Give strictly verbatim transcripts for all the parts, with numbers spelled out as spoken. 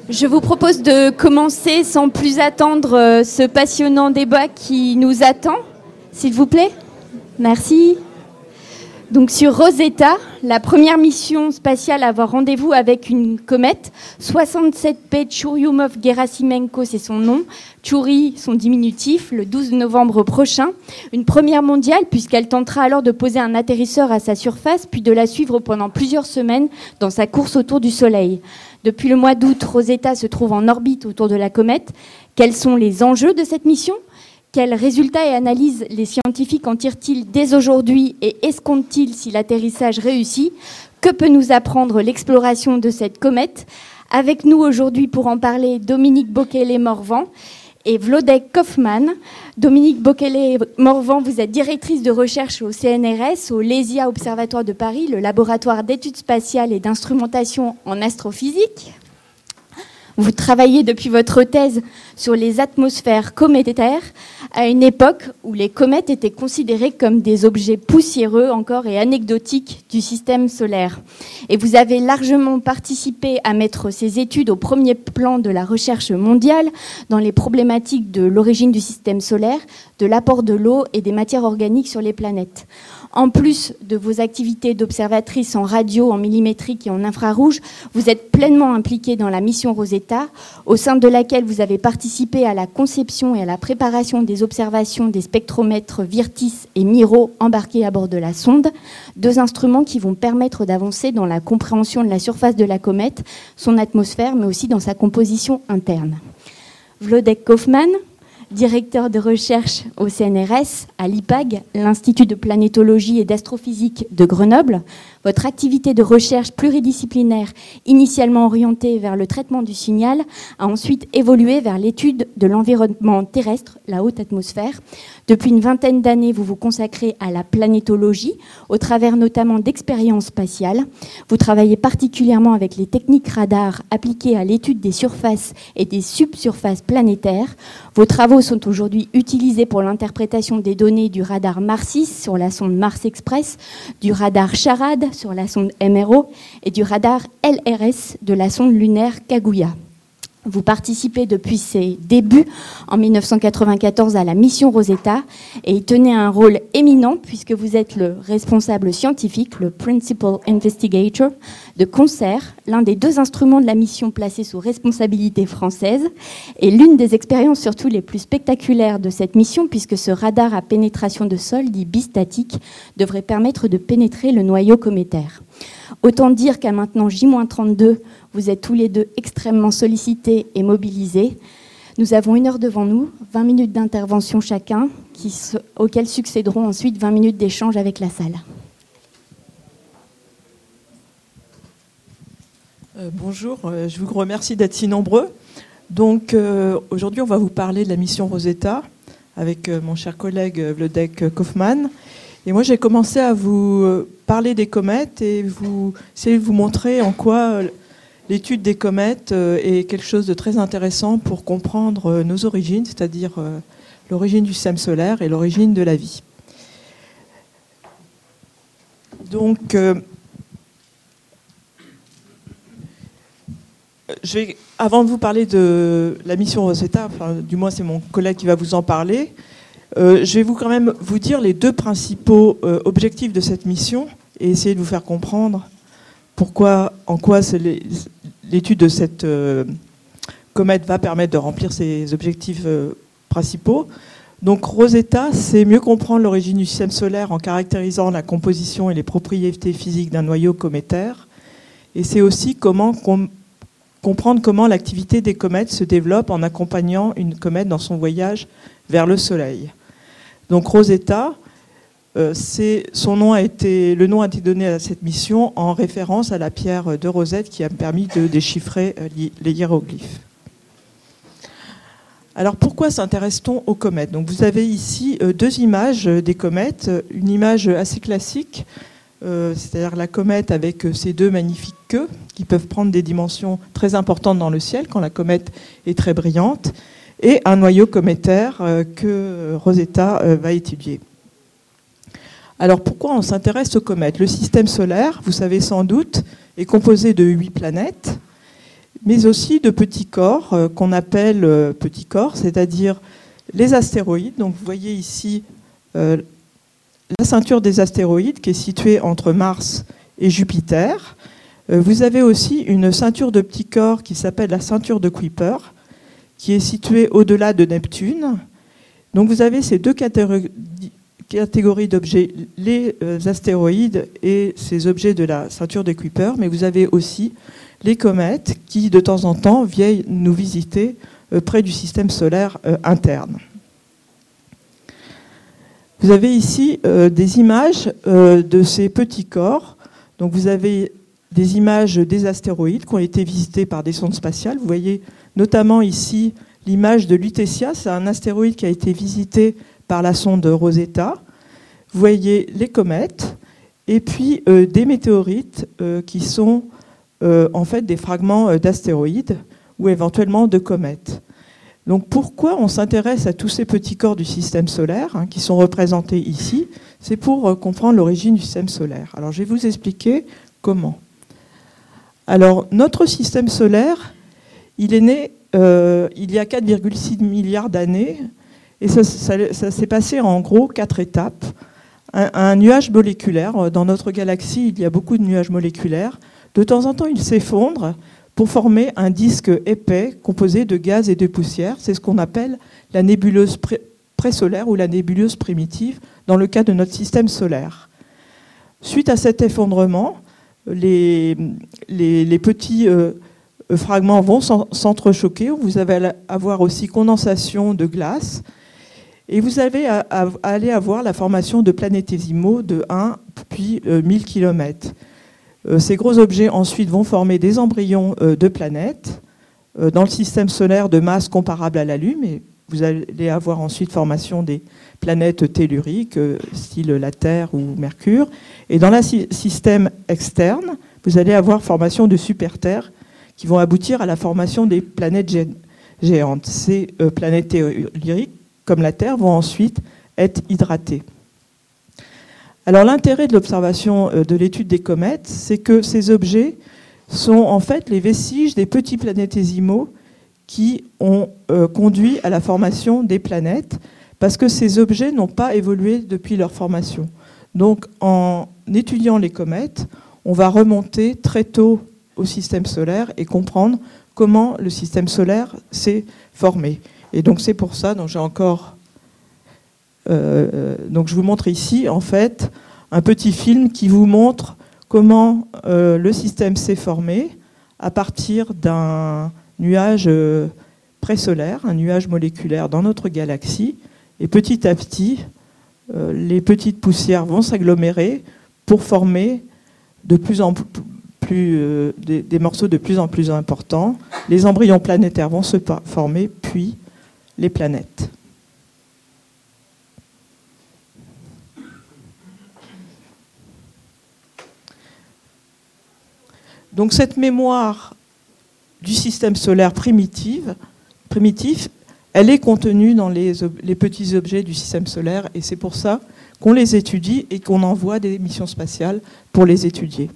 Je vous propose de commencer sans plus attendre ce passionnant débat qui nous attend, s'il vous plaît. Merci. Donc sur Rosetta, la première mission spatiale à avoir rendez-vous avec une comète, soixante-sept P Churyumov-Gerasimenko, c'est son nom, Chury, son diminutif, le douze novembre prochain. Une première mondiale, puisqu'elle tentera alors de poser un atterrisseur à sa surface, puis de la suivre pendant plusieurs semaines dans sa course autour du Soleil. Depuis le mois d'août, Rosetta se trouve en orbite autour de la comète. Quels sont les enjeux de cette mission ? Quels résultats et analyses les scientifiques en tirent-ils dès aujourd'hui et escomptent-ils si l'atterrissage réussit ? Que peut nous apprendre l'exploration de cette comète ? Avec nous aujourd'hui pour en parler, Dominique Bokele-Morvan et Wlodek Kaufman. Dominique Bokele-Morvan, vous êtes directrice de recherche au C N R S, au LESIA Observatoire de Paris, le laboratoire d'études spatiales et d'instrumentation en astrophysique. Vous travaillez depuis votre thèse sur les atmosphères cométaires à une époque où les comètes étaient considérées comme des objets poussiéreux encore et anecdotiques du système solaire. Et vous avez largement participé à mettre ces études au premier plan de la recherche mondiale dans les problématiques de l'origine du système solaire, de l'apport de l'eau et des matières organiques sur les planètes. En plus de vos activités d'observatrice en radio, en millimétrique et en infrarouge, vous êtes pleinement impliquée dans la mission Rosetta, au sein de laquelle vous avez participé à la conception et à la préparation des observations des spectromètres Virtis et Miro embarqués à bord de la sonde, deux instruments qui vont permettre d'avancer dans la compréhension de la surface de la comète, son atmosphère, mais aussi dans sa composition interne. Wlodek Kaufman, directeur de recherche au C N R S, à l'I P A G, l'Institut de planétologie et d'astrophysique de Grenoble. Votre activité de recherche pluridisciplinaire, initialement orientée vers le traitement du signal, a ensuite évolué vers l'étude de l'environnement terrestre, la haute atmosphère. Depuis une vingtaine d'années, vous vous consacrez à la planétologie, au travers notamment d'expériences spatiales. Vous travaillez particulièrement avec les techniques radar appliquées à l'étude des surfaces et des subsurfaces planétaires. Vos travaux sont aujourd'hui utilisés pour l'interprétation des données du radar Marsis sur la sonde Mars Express, du radar CHARAD sur la sonde M R O et du radar L R S de la sonde lunaire Kaguya. Vous participez depuis ses débuts en mille neuf cent quatre-vingt-quatorze à la mission Rosetta et y tenez un rôle éminent puisque vous êtes le responsable scientifique, le Principal Investigator, de Concer, l'un des deux instruments de la mission placés sous responsabilité française et l'une des expériences surtout les plus spectaculaires de cette mission puisque ce radar à pénétration de sol, dit bistatique, devrait permettre de pénétrer le noyau cométaire. Autant dire qu'à maintenant J moins trente-deux, vous êtes tous les deux extrêmement sollicités et mobilisés. Nous avons une heure devant nous, vingt minutes d'intervention chacun, qui, auxquelles succéderont ensuite vingt minutes d'échange avec la salle. Euh, bonjour, euh, je vous remercie d'être si nombreux. Donc euh, aujourd'hui, on va vous parler de la mission Rosetta avec euh, mon cher collègue Wlodek Kaufman. Et moi, j'ai commencé à vous parler des comètes et vous essayer de vous montrer en quoi l'étude des comètes est quelque chose de très intéressant pour comprendre nos origines, c'est-à-dire l'origine du système solaire et l'origine de la vie. Donc, euh, je vais, avant de vous parler de la mission Rosetta, enfin, du moins c'est mon collègue qui va vous en parler, Euh, je vais vous quand même vous dire les deux principaux euh, objectifs de cette mission et essayer de vous faire comprendre pourquoi, en quoi l'étude de cette euh, comète va permettre de remplir ces objectifs euh, principaux. Donc Rosetta, c'est mieux comprendre l'origine du système solaire en caractérisant la composition et les propriétés physiques d'un noyau cométaire. Et c'est aussi comment com- comprendre comment l'activité des comètes se développe en accompagnant une comète dans son voyage vers le Soleil. Donc Rosetta, euh, c'est, son nom a été, le nom a été donné à cette mission en référence à la pierre de Rosette qui a permis de déchiffrer euh, les hiéroglyphes. Alors pourquoi s'intéresse-t-on aux comètes ? Donc vous avez ici euh, deux images des comètes, une image assez classique, euh, c'est-à-dire la comète avec ses deux magnifiques queues qui peuvent prendre des dimensions très importantes dans le ciel quand la comète est très brillante, et un noyau cométaire euh, que Rosetta euh, va étudier. Alors pourquoi on s'intéresse aux comètes ? Le système solaire, vous savez sans doute, est composé de huit planètes, mais aussi de petits corps euh, qu'on appelle euh, petits corps, c'est-à-dire les astéroïdes. Donc vous voyez ici euh, la ceinture des astéroïdes qui est située entre Mars et Jupiter. Euh, vous avez aussi une ceinture de petits corps qui s'appelle la ceinture de Kuiper, qui est située au-delà de Neptune. Donc vous avez ces deux catégories, catégories d'objets, les euh, astéroïdes et ces objets de la ceinture de Kuiper, mais vous avez aussi les comètes qui, de temps en temps, viennent nous visiter euh, près du système solaire euh, interne. Vous avez ici euh, des images euh, de ces petits corps. Donc vous avez des images des astéroïdes qui ont été visités par des sondes spatiales. Vous voyez notamment ici l'image de Lutetia, c'est un astéroïde qui a été visité par la sonde Rosetta. Vous voyez les comètes et puis euh, des météorites euh, qui sont euh, en fait des fragments euh, d'astéroïdes ou éventuellement de comètes. Donc pourquoi on s'intéresse à tous ces petits corps du système solaire hein, qui sont représentés ici? C'est pour euh, comprendre l'origine du système solaire. Alors je vais vous expliquer comment. Alors notre système solaire, il est né euh, il y a quatre virgule six milliards d'années et ça, ça, ça s'est passé en gros quatre étapes. Un, un nuage moléculaire, dans notre galaxie il y a beaucoup de nuages moléculaires, de temps en temps il s'effondre pour former un disque épais composé de gaz et de poussière. C'est ce qu'on appelle la nébuleuse pré- présolaire ou la nébuleuse primitive dans le cas de notre système solaire. Suite à cet effondrement, les, les, les petits euh, fragments vont s'entrechoquer. Vous allez avoir aussi condensation de glace et vous allez à, à, aller avoir la formation de planétésimaux de un puis euh, mille kilomètres. Euh, ces gros objets ensuite vont former des embryons euh, de planètes euh, dans le système solaire de masse comparable à la Lune et vous allez avoir ensuite formation des planètes telluriques, euh, style la Terre ou Mercure. Et dans le si- système externe, vous allez avoir formation de super-Terres qui vont aboutir à la formation des planètes gé- géantes. Ces euh, planètes telluriques, comme la Terre, vont ensuite être hydratées. Alors l'intérêt de l'observation euh, de l'étude des comètes, c'est que ces objets sont en fait les vestiges des petits planétésimaux qui ont euh, conduit à la formation des planètes, parce que ces objets n'ont pas évolué depuis leur formation. Donc en étudiant les comètes, on va remonter très tôt au système solaire et comprendre comment le système solaire s'est formé. Et donc c'est pour ça, donc j'ai encore, euh, donc je vous montre ici en fait un petit film qui vous montre comment euh, le système s'est formé à partir d'un nuage euh, présolaire, un nuage moléculaire dans notre galaxie. Et petit à petit, euh, les petites poussières vont s'agglomérer pour former de plus en plus euh, des, des morceaux de plus en plus importants. Les embryons planétaires vont se former, puis les planètes. Donc cette mémoire du système solaire primitive, primitif, elle est contenue dans les, les petits objets du système solaire et c'est pour ça qu'on les étudie et qu'on envoie des missions spatiales pour les étudier.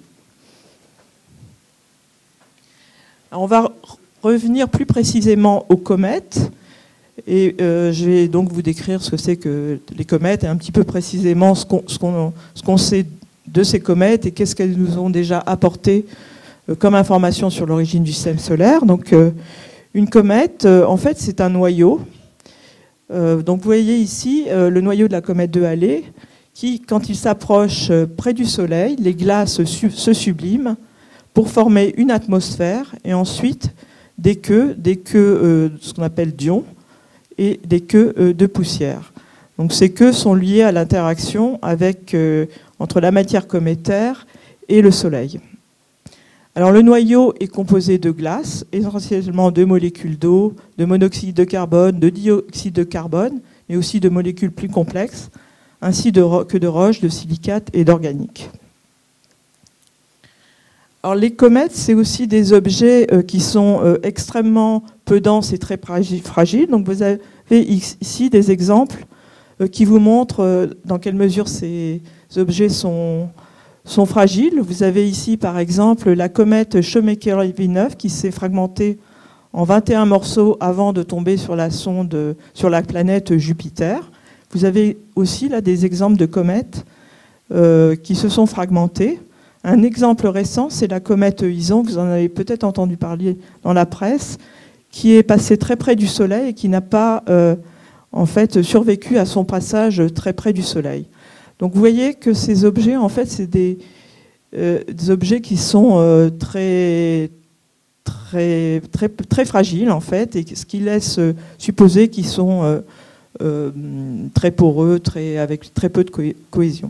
Alors on va revenir plus précisément aux comètes et euh, je vais donc vous décrire ce que c'est que les comètes et un petit peu précisément ce qu'on, ce qu'on, ce qu'on sait de ces comètes et qu'est-ce qu'elles nous ont déjà apporté euh, comme information sur l'origine du système solaire. Donc euh, une comète, euh, en fait, c'est un noyau. Euh, donc vous voyez ici euh, le noyau de la comète de Halley qui, quand il s'approche euh, près du Soleil, les glaces su- se subliment pour former une atmosphère et ensuite des queues, des queues euh, ce qu'on appelle d'ions et des queues euh, de poussière. Donc ces queues sont liées à l'interaction avec, euh, entre la matière cométaire et le Soleil. Alors le noyau est composé de glace, essentiellement de molécules d'eau, de monoxyde de carbone, de dioxyde de carbone, mais aussi de molécules plus complexes, ainsi de ro- que de roches, de silicates et d'organiques. Alors les comètes, c'est aussi des objets euh, qui sont euh, extrêmement peu denses et très fragiles. Donc vous avez ici des exemples euh, qui vous montrent euh, dans quelle mesure ces objets sont sont fragiles. Vous avez ici, par exemple, la comète Shoemaker-Levy neuf qui s'est fragmentée en vingt et un morceaux avant de tomber sur la sonde, sur la planète Jupiter. Vous avez aussi là des exemples de comètes euh, qui se sont fragmentées. Un exemple récent, c'est la comète Ison, vous en avez peut-être entendu parler dans la presse, qui est passée très près du Soleil et qui n'a pas euh, en fait survécu à son passage très près du Soleil. Donc vous voyez que ces objets, en fait, c'est des, euh, des objets qui sont euh, très, très, très, très fragiles, en fait, et ce qui laisse supposer qu'ils sont euh, euh, très poreux, très, avec très peu de co- cohésion.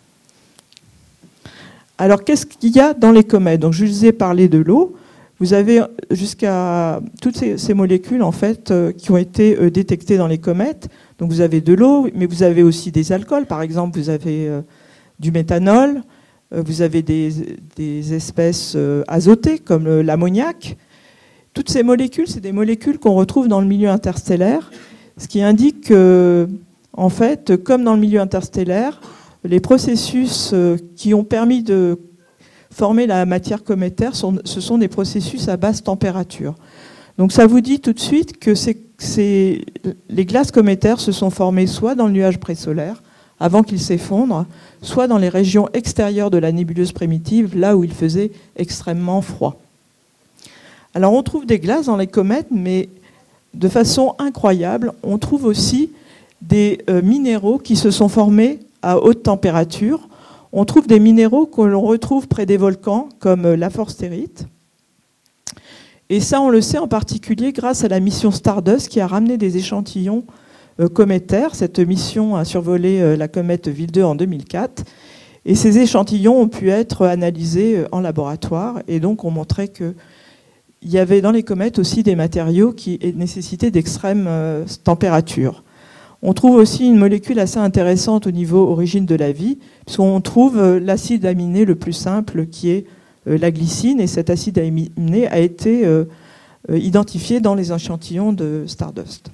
Alors, qu'est-ce qu'il y a dans les comètes? Donc, je vous ai parlé de l'eau. Vous avez jusqu'à toutes ces, ces molécules, en fait, euh, qui ont été euh, détectées dans les comètes. Donc, vous avez de l'eau, mais vous avez aussi des alcools. Par exemple, vous avez euh, du méthanol, euh, vous avez des, des espèces euh, azotées, comme euh, l'ammoniac. Toutes ces molécules, c'est des molécules qu'on retrouve dans le milieu interstellaire, ce qui indique que, en fait, comme dans le milieu interstellaire, les processus qui ont permis de former la matière cométaire, sont, ce sont des processus à basse température. Donc ça vous dit tout de suite que c'est, c'est, les glaces cométaires se sont formées soit dans le nuage présolaire, avant qu'il s'effondre, soit dans les régions extérieures de la nébuleuse primitive, là où il faisait extrêmement froid. Alors on trouve des glaces dans les comètes, mais de façon incroyable, on trouve aussi des euh, minéraux qui se sont formés à haute température. On trouve des minéraux que l'on retrouve près des volcans, comme la forstérite. Et ça, on le sait en particulier grâce à la mission Stardust qui a ramené des échantillons euh, cométaires. Cette mission a survolé euh, la comète Ville deux en deux mille quatre. Et ces échantillons ont pu être analysés euh, en laboratoire. Et donc, on montrait qu'il y avait dans les comètes aussi des matériaux qui nécessitaient d'extrêmes euh, températures. On trouve aussi une molécule assez intéressante au niveau origine de la vie, puisqu'on trouve l'acide aminé le plus simple qui est la glycine, et cet acide aminé a été identifié dans les échantillons de Stardust.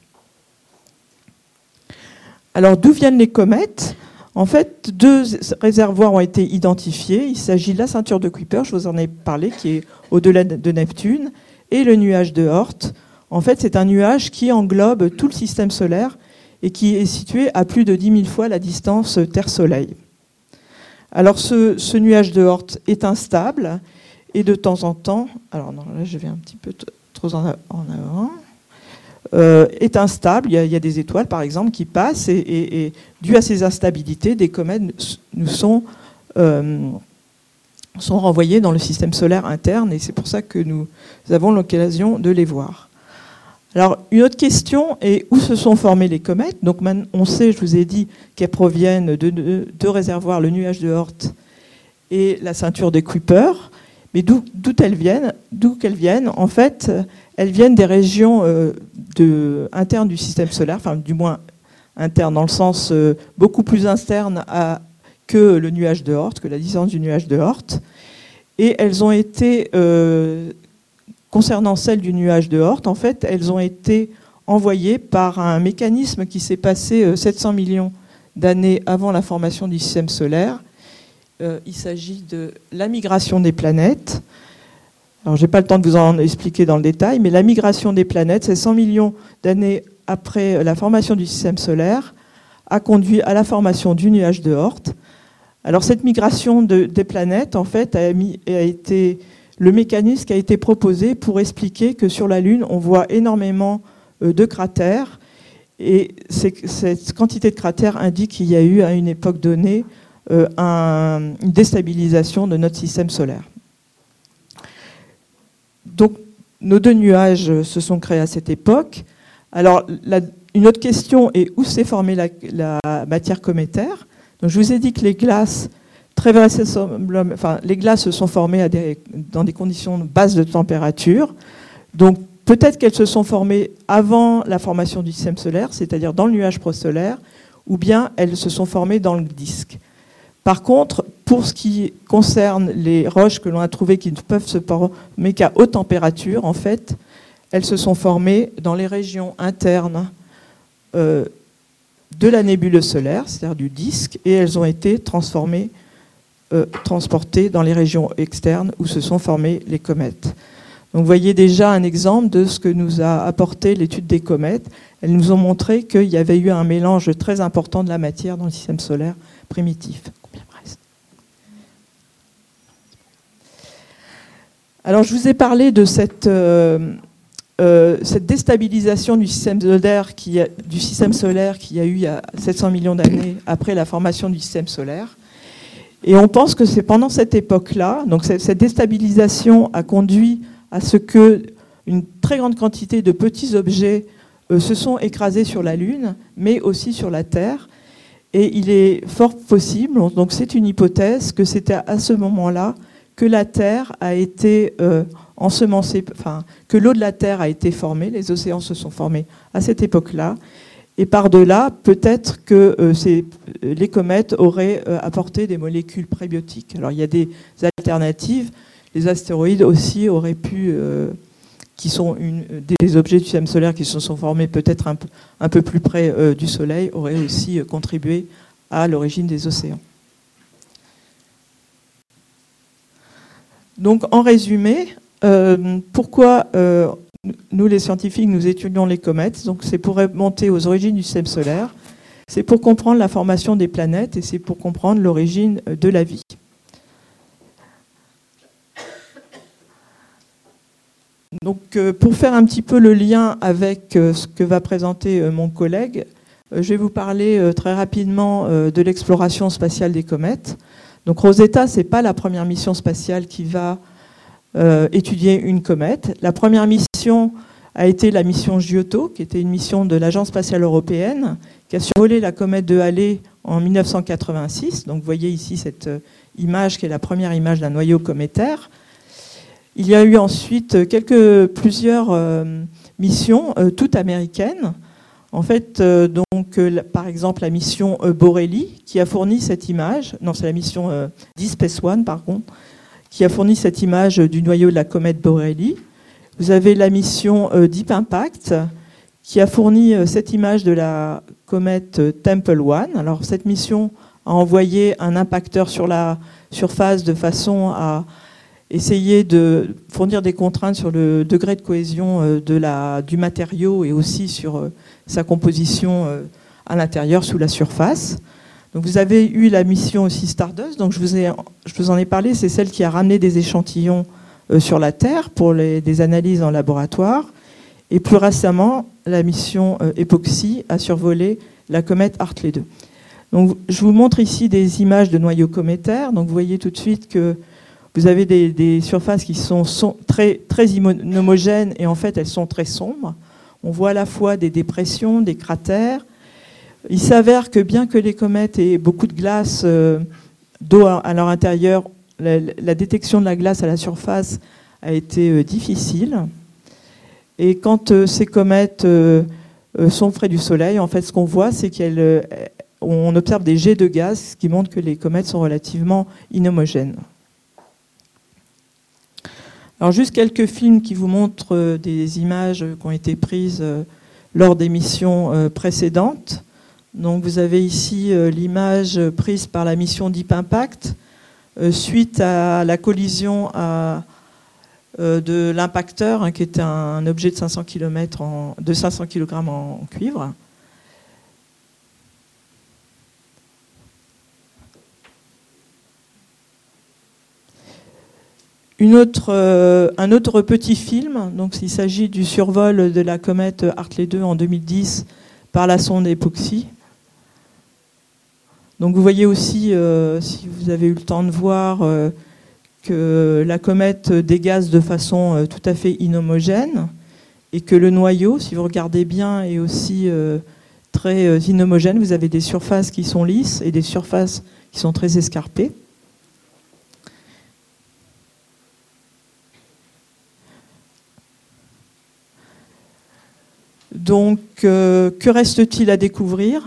Alors d'où viennent les comètes? En fait, deux réservoirs ont été identifiés. Il s'agit de la ceinture de Kuiper, je vous en ai parlé, qui est au-delà de Neptune, et le nuage de Oort. En fait, c'est un nuage qui englobe tout le système solaire et qui est situé à plus de dix mille fois la distance Terre-Soleil. Alors ce, ce nuage de Oort est instable, et de temps en temps, alors non, là je vais un petit peu t- trop en avant, euh, est instable, il y, a, il y a des étoiles par exemple qui passent, et, et, et dû à ces instabilités, des comètes nous sont, euh, sont renvoyées dans le système solaire interne, et c'est pour ça que nous avons l'occasion de les voir. Alors, une autre question est où se sont formées les comètes? Donc, on sait, je vous ai dit, qu'elles proviennent de deux réservoirs, le nuage de Oort et la ceinture de Kuiper. Mais d'où, d'où elles viennent? D'où qu'elles viennent? En fait, elles viennent des régions euh, de, internes du système solaire, enfin, du moins internes dans le sens euh, beaucoup plus interne à, que le nuage de Oort, que la distance du nuage de Oort. Et elles ont été euh, concernant celles du nuage de Oort, en fait, elles ont été envoyées par un mécanisme qui s'est passé sept cents millions d'années avant la formation du système solaire. Euh, il s'agit de la migration des planètes. Alors, je n'ai pas le temps de vous en expliquer dans le détail, mais la migration des planètes, c'est cent millions d'années après la formation du système solaire, a conduit à la formation du nuage de Oort. Alors, cette migration de, des planètes, en fait, a, mis, a été le mécanisme qui a été proposé pour expliquer que sur la Lune, on voit énormément de cratères, et cette quantité de cratères indique qu'il y a eu à une époque donnée une déstabilisation de notre système solaire. Donc, nos deux nuages se sont créés à cette époque. Alors, la, une autre question est où s'est formée la, la matière cométaire? Donc, je vous ai dit que les glaces Très vraisemblablement, enfin, les glaces se sont formées à des, dans des conditions basses de température. Donc peut-être qu'elles se sont formées avant la formation du système solaire, c'est-à-dire dans le nuage prosolaire, ou bien elles se sont formées dans le disque. Par contre, pour ce qui concerne les roches que l'on a trouvées qui ne peuvent se former qu'à haute température, en fait, elles se sont formées dans les régions internes euh, de la nébuleuse solaire, c'est-à-dire du disque, et elles ont été transformées euh, transportées dans les régions externes où se sont formées les comètes. Donc vous voyez déjà un exemple de ce que nous a apporté l'étude des comètes. Elles nous ont montré qu'il y avait eu un mélange très important de la matière dans le système solaire primitif. Combien me reste ? Alors je vous ai parlé de cette, euh, euh, cette déstabilisation du système solaire, qui a, du système solaire qu'il y a eu il y a sept cents millions d'années après la formation du système solaire. Et on pense que c'est pendant cette époque-là, donc cette déstabilisation a conduit à ce qu'une très grande quantité de petits objets euh, se sont écrasés sur la Lune, mais aussi sur la Terre. Et il est fort possible, donc c'est une hypothèse, que c'était à ce moment-là que la Terre a été euh, ensemencée, enfin, que l'eau de la Terre a été formée, les océans se sont formés à cette époque-là. Et par-delà, peut-être que euh, ces, les comètes auraient euh, apporté des molécules prébiotiques. Alors il y a des alternatives. Les astéroïdes aussi auraient pu, euh, qui sont une, des objets du système solaire qui se sont formés peut-être un, un peu plus près euh, du Soleil, auraient aussi euh, contribué à l'origine des océans. Donc en résumé, euh, pourquoi euh, nous les scientifiques nous étudions les comètes? Donc c'est pour remonter aux origines du système solaire, c'est pour comprendre la formation des planètes et c'est pour comprendre l'origine de la vie. Donc, euh, pour faire un petit peu le lien avec euh, ce que va présenter euh, mon collègue, euh, je vais vous parler euh, très rapidement euh, de l'exploration spatiale des comètes. Donc, Rosetta, ce n'est pas la première mission spatiale qui va euh, étudier une comète. La première mission a été la mission Giotto, qui était une mission de l'Agence spatiale européenne, qui a survolé la comète de Halley en mille neuf cent quatre-vingt-six. Donc, vous voyez ici cette euh, image qui est la première image d'un noyau cométaire. Il y a eu ensuite quelques, plusieurs euh, missions, euh, toutes américaines. En fait, euh, donc, euh, par exemple, la mission euh, Borrelly, qui a fourni cette image, non, c'est la mission euh, Deep Space One, par contre, qui a fourni cette image du noyau de la comète Borrelly. Vous avez la mission euh, Deep Impact, qui a fourni euh, cette image de la comète euh, Temple One. Alors, cette mission a envoyé un impacteur sur la surface de façon à essayer de fournir des contraintes sur le degré de cohésion de la, du matériau et aussi sur sa composition à l'intérieur, sous la surface. Donc vous avez eu la mission aussi Stardust, donc je vous, ai, je vous en ai parlé, c'est celle qui a ramené des échantillons sur la Terre pour les, des analyses en laboratoire. Et plus récemment, la mission Epoxy a survolé la comète Hartley deux. Donc je vous montre ici des images de noyaux cométaires. Donc vous voyez tout de suite que vous avez des, des surfaces qui sont, sont très, très inhomogènes et en fait elles sont très sombres. On voit à la fois des dépressions, des cratères. Il s'avère que bien que les comètes aient beaucoup de glace euh, d'eau à, à leur intérieur, la, la détection de la glace à la surface a été euh, difficile. Et quand euh, ces comètes euh, euh, sont près du Soleil, en fait ce qu'on voit c'est qu'on euh, observe des jets de gaz, ce qui montre que les comètes sont relativement inhomogènes. Alors juste quelques films qui vous montrent des images qui ont été prises lors des missions précédentes. Donc vous avez ici l'image prise par la mission Deep Impact suite à la collision à, de l'impacteur, hein, qui était un objet de cinq cents kilomètres en, de cinq cents kilogrammes en cuivre. Une autre, euh, un autre petit film, donc il s'agit du survol de la comète Hartley deux en deux mille dix par la sonde Epoxy. Donc vous voyez aussi, euh, si vous avez eu le temps de voir, euh, que la comète dégaze de façon euh, tout à fait inhomogène et que le noyau, si vous regardez bien, est aussi euh, très euh, inhomogène. Vous avez des surfaces qui sont lisses et des surfaces qui sont très escarpées. Donc, euh, que reste-t-il à découvrir?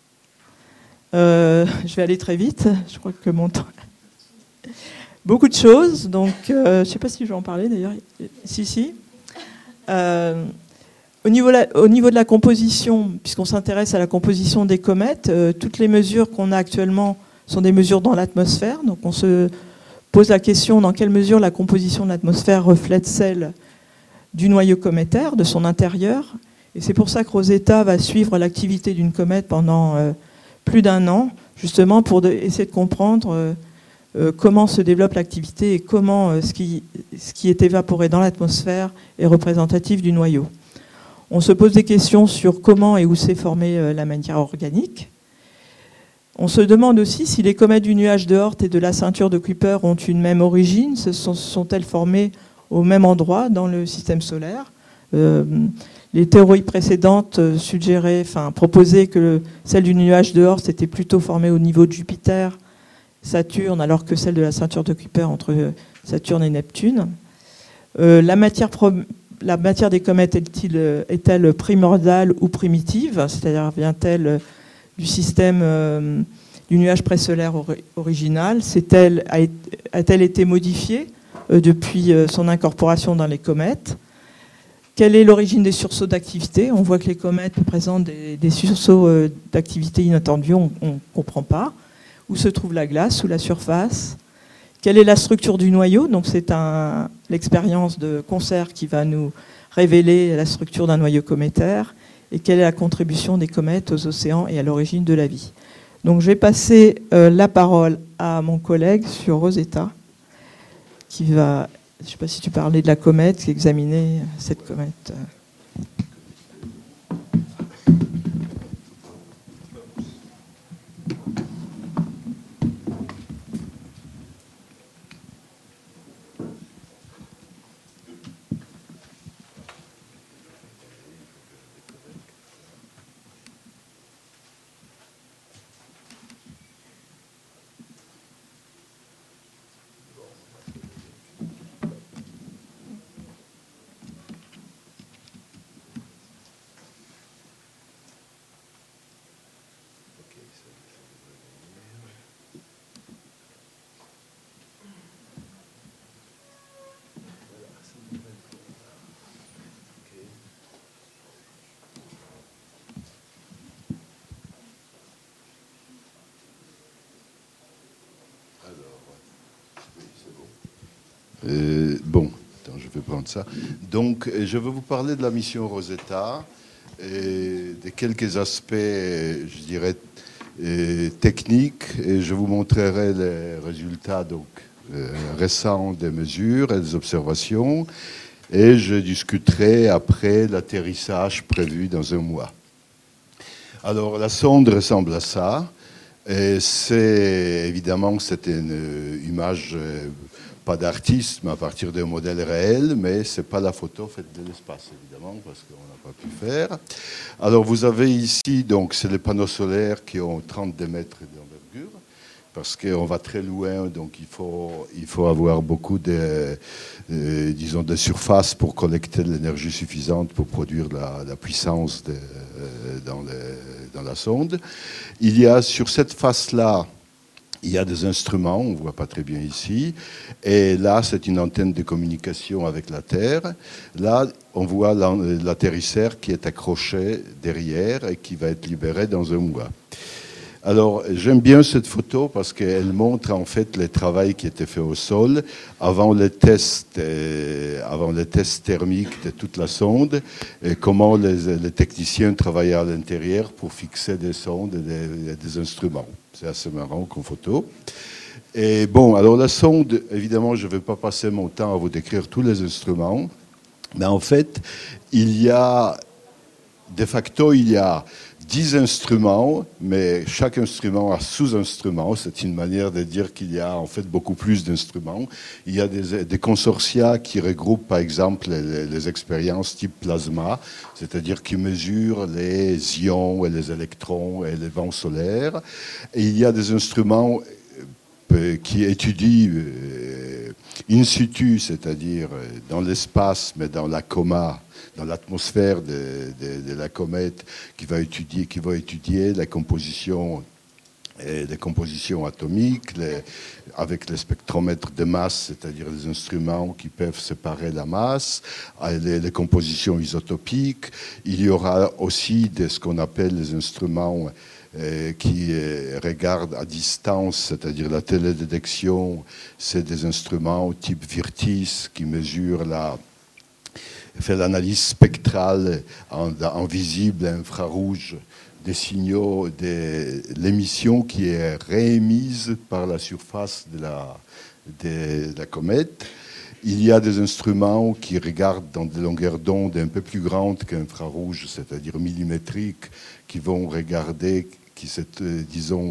euh, Je vais aller très vite, je crois que mon temps... Beaucoup de choses, donc euh, je ne sais pas si je vais en parler d'ailleurs. Si, si. Euh, au, niveau la, au niveau de la composition, puisqu'on s'intéresse à la composition des comètes, euh, toutes les mesures qu'on a actuellement sont des mesures dans l'atmosphère. Donc on se pose la question dans quelle mesure la composition de l'atmosphère reflète celle du noyau cométaire, de son intérieur. Et c'est pour ça que Rosetta va suivre l'activité d'une comète pendant euh, plus d'un an, justement pour de, essayer de comprendre euh, euh, comment se développe l'activité et comment euh, ce, qui, ce qui est évaporé dans l'atmosphère est représentatif du noyau. On se pose des questions sur comment et où s'est formée euh, la matière organique. On se demande aussi si les comètes du nuage de Oort et de la ceinture de Kuiper ont une même origine. Se sont, sont-elles formées au même endroit dans le système solaire? euh, Les théories précédentes suggéraient, enfin, proposaient que le, celle du nuage de Oort était plutôt formée au niveau de Jupiter, Saturne, alors que celle de la ceinture de Kuiper entre Saturne et Neptune. Euh, la, matière pro, la matière des comètes est-elle, est-elle primordiale ou primitive? C'est-à-dire vient-elle du système euh, du nuage présolaire ori- original? C'est-elle, a-t-elle été modifiée euh, depuis euh, son incorporation dans les comètes? Quelle est l'origine des sursauts d'activité? On voit que les comètes présentent des, des sursauts euh, d'activité inattendus, on ne comprend pas. Où se trouve la glace? Sous la surface? Quelle est la structure du noyau? Donc c'est un, l'expérience de Concert qui va nous révéler la structure d'un noyau cométaire. Et quelle est la contribution des comètes aux océans et à l'origine de la vie? Donc je vais passer euh, la parole à mon collègue sur Rosetta, qui va, je ne sais pas si tu parlais de la comète, qui examinait cette comète. Euh, bon, attends, je vais prendre ça. Donc, je vais vous parler de la mission Rosetta et de quelques aspects, je dirais, techniques, et je vous montrerai les résultats donc, euh, récents des mesures et des observations, et je discuterai après l'atterrissage prévu dans un mois. Alors, la sonde ressemble à ça. Et c'est évidemment, c'était une image, pas d'artiste, mais à partir d'un modèle réel, mais ce n'est pas la photo faite de l'espace, évidemment, parce qu'on n'a pas pu faire. Alors, vous avez ici, donc, c'est les panneaux solaires qui ont trente-deux mètres d'envergure, parce qu'on va très loin, donc il faut, il faut avoir beaucoup de, euh, disons, de surface pour collecter de l'énergie suffisante pour produire la, la puissance de, euh, dans, les, dans la sonde. Il y a sur cette face-là, il y a des instruments, on ne voit pas très bien ici, et là c'est une antenne de communication avec la Terre. Là on voit l'atterrisseur qui est accroché derrière et qui va être libéré dans un mois. Alors, j'aime bien cette photo parce qu'elle montre en fait le travail qui était fait au sol avant les tests, euh, avant les tests thermiques de toute la sonde, et comment les, les techniciens travaillaient à l'intérieur pour fixer des sondes et des, des instruments. C'est assez marrant comme photo. Et bon, alors la sonde, évidemment, je ne vais pas passer mon temps à vous décrire tous les instruments, mais en fait, il y a, de facto, il y a dix instruments, mais chaque instrument a sous-instruments. C'est une manière de dire qu'il y a en fait beaucoup plus d'instruments. Il y a des, des consortia qui regroupent par exemple les, les expériences type plasma, c'est-à-dire qui mesurent les ions et les électrons et les vents solaires. Et il y a des instruments qui étudient in situ, c'est-à-dire dans l'espace, mais dans la coma, dans l'atmosphère de, de, de la comète, qui va étudier, qui va étudier la composition, et les compositions atomiques, les, avec les spectromètres de masse, c'est-à-dire les instruments qui peuvent séparer la masse, les, les compositions isotopiques. Il y aura aussi de ce qu'on appelle les instruments euh, qui euh, regardent à distance, c'est-à-dire la télédétection, c'est des instruments type Virtis qui mesurent la fait l'analyse spectrale en, en visible, infrarouge, des signaux de l'émission qui est réémise par la surface de la, de, de la comète. Il y a des instruments qui regardent dans des longueurs d'onde un peu plus grandes qu'infrarouge, c'est-à-dire millimétriques, qui vont regarder, qui, disons,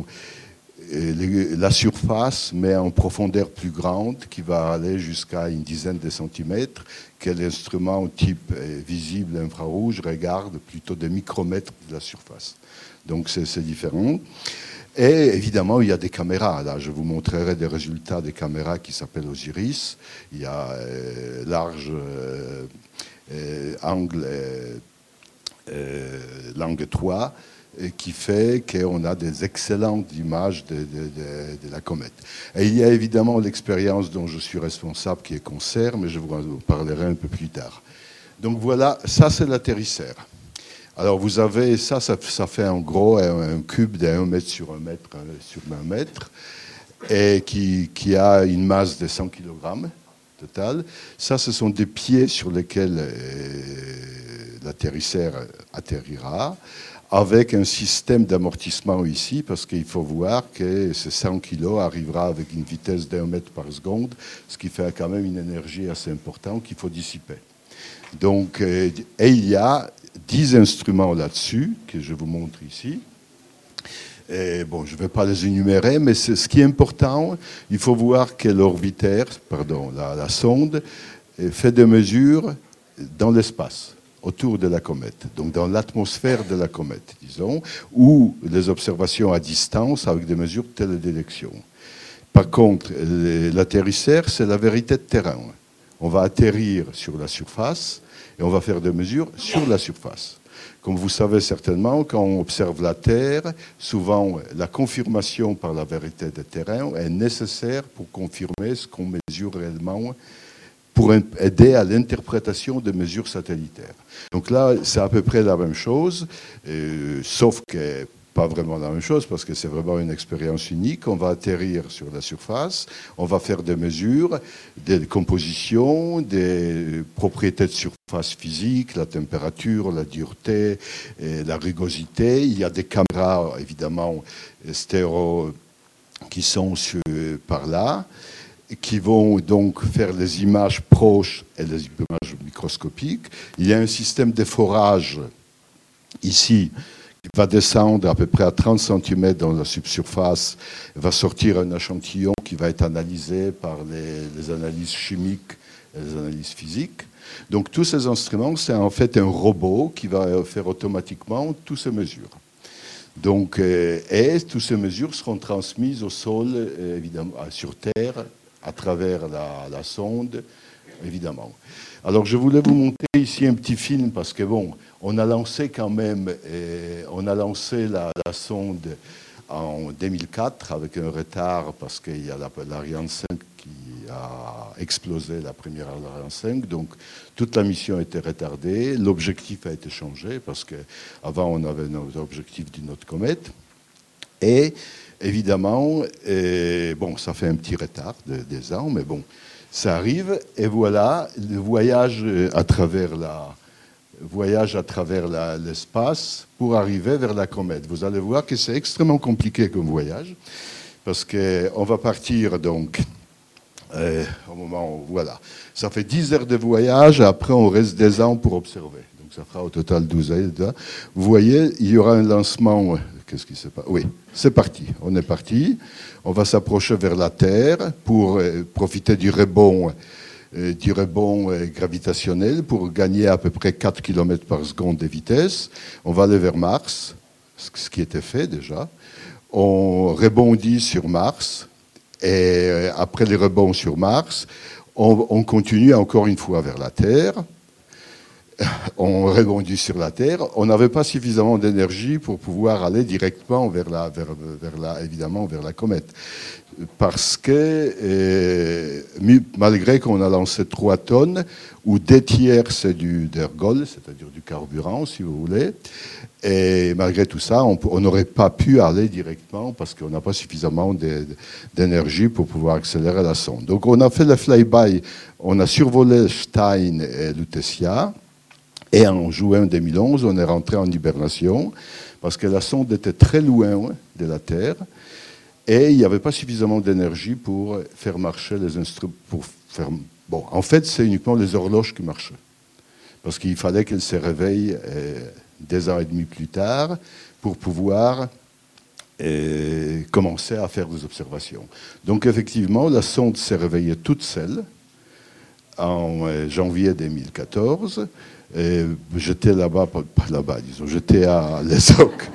la surface, mais en profondeur plus grande, qui va aller jusqu'à une dizaine de centimètres, que l'instrument type visible infrarouge regarde plutôt des micromètres de la surface. Donc c'est différent. Et évidemment, il y a des caméras. Là, je vous montrerai des résultats des caméras qui s'appellent Osiris. Il y a euh, large euh, euh, angle, euh, euh, langue trois, qui fait qu'on a des excellentes images de, de, de, de la comète. Et il y a évidemment l'expérience dont je suis responsable, qui est CONSER, mais je vous en parlerai un peu plus tard. Donc voilà, ça c'est l'atterrisseur. Alors vous avez, ça, ça, ça fait en gros un, un cube de un mètre sur un mètre sur un mètre, et qui, qui a une masse de cent kilogrammes total. Ça, ce sont des pieds sur lesquels euh, l'atterrisseur atterrira, avec un système d'amortissement ici, parce qu'il faut voir que ces cent kilos arrivera avec une vitesse d'un mètre par seconde, ce qui fait quand même une énergie assez importante qu'il faut dissiper. Donc, et il y a dix instruments là-dessus, que je vous montre ici. Et bon, je ne vais pas les énumérer, mais ce qui est important, il faut voir que l'orbitaire, pardon, la, la sonde, fait des mesures dans l'espace, autour de la comète, donc dans l'atmosphère de la comète, disons, ou les observations à distance avec des mesures de télédétection. Par contre, l'atterrisseur, c'est la vérité de terrain. On va atterrir sur la surface et on va faire des mesures sur la surface. Comme vous savez certainement, quand on observe la Terre, souvent la confirmation par la vérité de terrain est nécessaire pour confirmer ce qu'on mesure réellement, pour aider à l'interprétation des mesures satellitaires. Donc là, c'est à peu près la même chose, euh, sauf que pas vraiment la même chose, parce que c'est vraiment une expérience unique. On va atterrir sur la surface, on va faire des mesures, des compositions, des propriétés de surface physique, la température, la dureté, et la rugosité. Il y a des caméras, évidemment, stéréo, qui sont sur, par là, qui vont donc faire les images proches et les images microscopiques. Il y a un système de forage ici qui va descendre à peu près à trente centimètres dans la subsurface, va sortir un échantillon qui va être analysé par les, les analyses chimiques et les analyses physiques. Donc tous ces instruments, c'est en fait un robot qui va faire automatiquement toutes ces mesures. Donc, et toutes ces mesures seront transmises au sol, évidemment, sur Terre, à travers la, la sonde, évidemment. Alors, je voulais vous montrer ici un petit film, parce que, bon, on a lancé quand même, eh, on a lancé la, la sonde en deux mille quatre, avec un retard, parce qu'il y a l'Ariane cinq qui a explosé, la première Ariane cinq, donc toute la mission a été retardée, l'objectif a été changé, parce qu'avant, on avait notre objectif d'une autre comète, et évidemment, et bon, ça fait un petit retard de des ans, mais bon, ça arrive. Et voilà, le voyage à travers la, voyage à travers la, l'espace pour arriver vers la comète. Vous allez voir que c'est extrêmement compliqué comme voyage, parce qu'on va partir donc euh, au moment où, voilà, ça fait dix heures de voyage, après on reste des ans pour observer. Donc ça fera au total douze heures. Vous voyez, il y aura un lancement. Qu'est-ce qui se passe ? Oui, c'est parti. On est parti. On va s'approcher vers la Terre pour euh, profiter du rebond, euh, du rebond euh, gravitationnel pour gagner à peu près quatre kilomètres par seconde de vitesse. On va aller vers Mars, ce qui était fait déjà. On rebondit sur Mars et euh, après les rebonds sur Mars, on, on continue encore une fois vers la Terre. ont rebondi sur la Terre. On n'avait pas suffisamment d'énergie pour pouvoir aller directement vers la, vers, vers la, évidemment, vers la comète. Parce que, euh, malgré qu'on a lancé trois tonnes, où deux tiers c'est du d'ergol, c'est-à-dire du carburant, si vous voulez, et malgré tout ça, on n'aurait pas pu aller directement parce qu'on n'a pas suffisamment d'énergie pour pouvoir accélérer la sonde. Donc on a fait le flyby, on a survolé Stein et Lutetia, et en juin deux mille onze, on est rentré en hibernation parce que la sonde était très loin de la Terre. Et il n'y avait pas suffisamment d'énergie pour faire marcher les instruments. Pour faire... Bon, en fait, c'est uniquement les horloges qui marchaient. Parce qu'il fallait qu'elles se réveillent euh, deux ans et demi plus tard pour pouvoir euh, commencer à faire des observations. Donc, effectivement, la sonde s'est réveillée toute seule en euh, janvier deux mille quatorze. Et j'étais là-bas, pas là-bas, disons, j'étais à l'ESOC.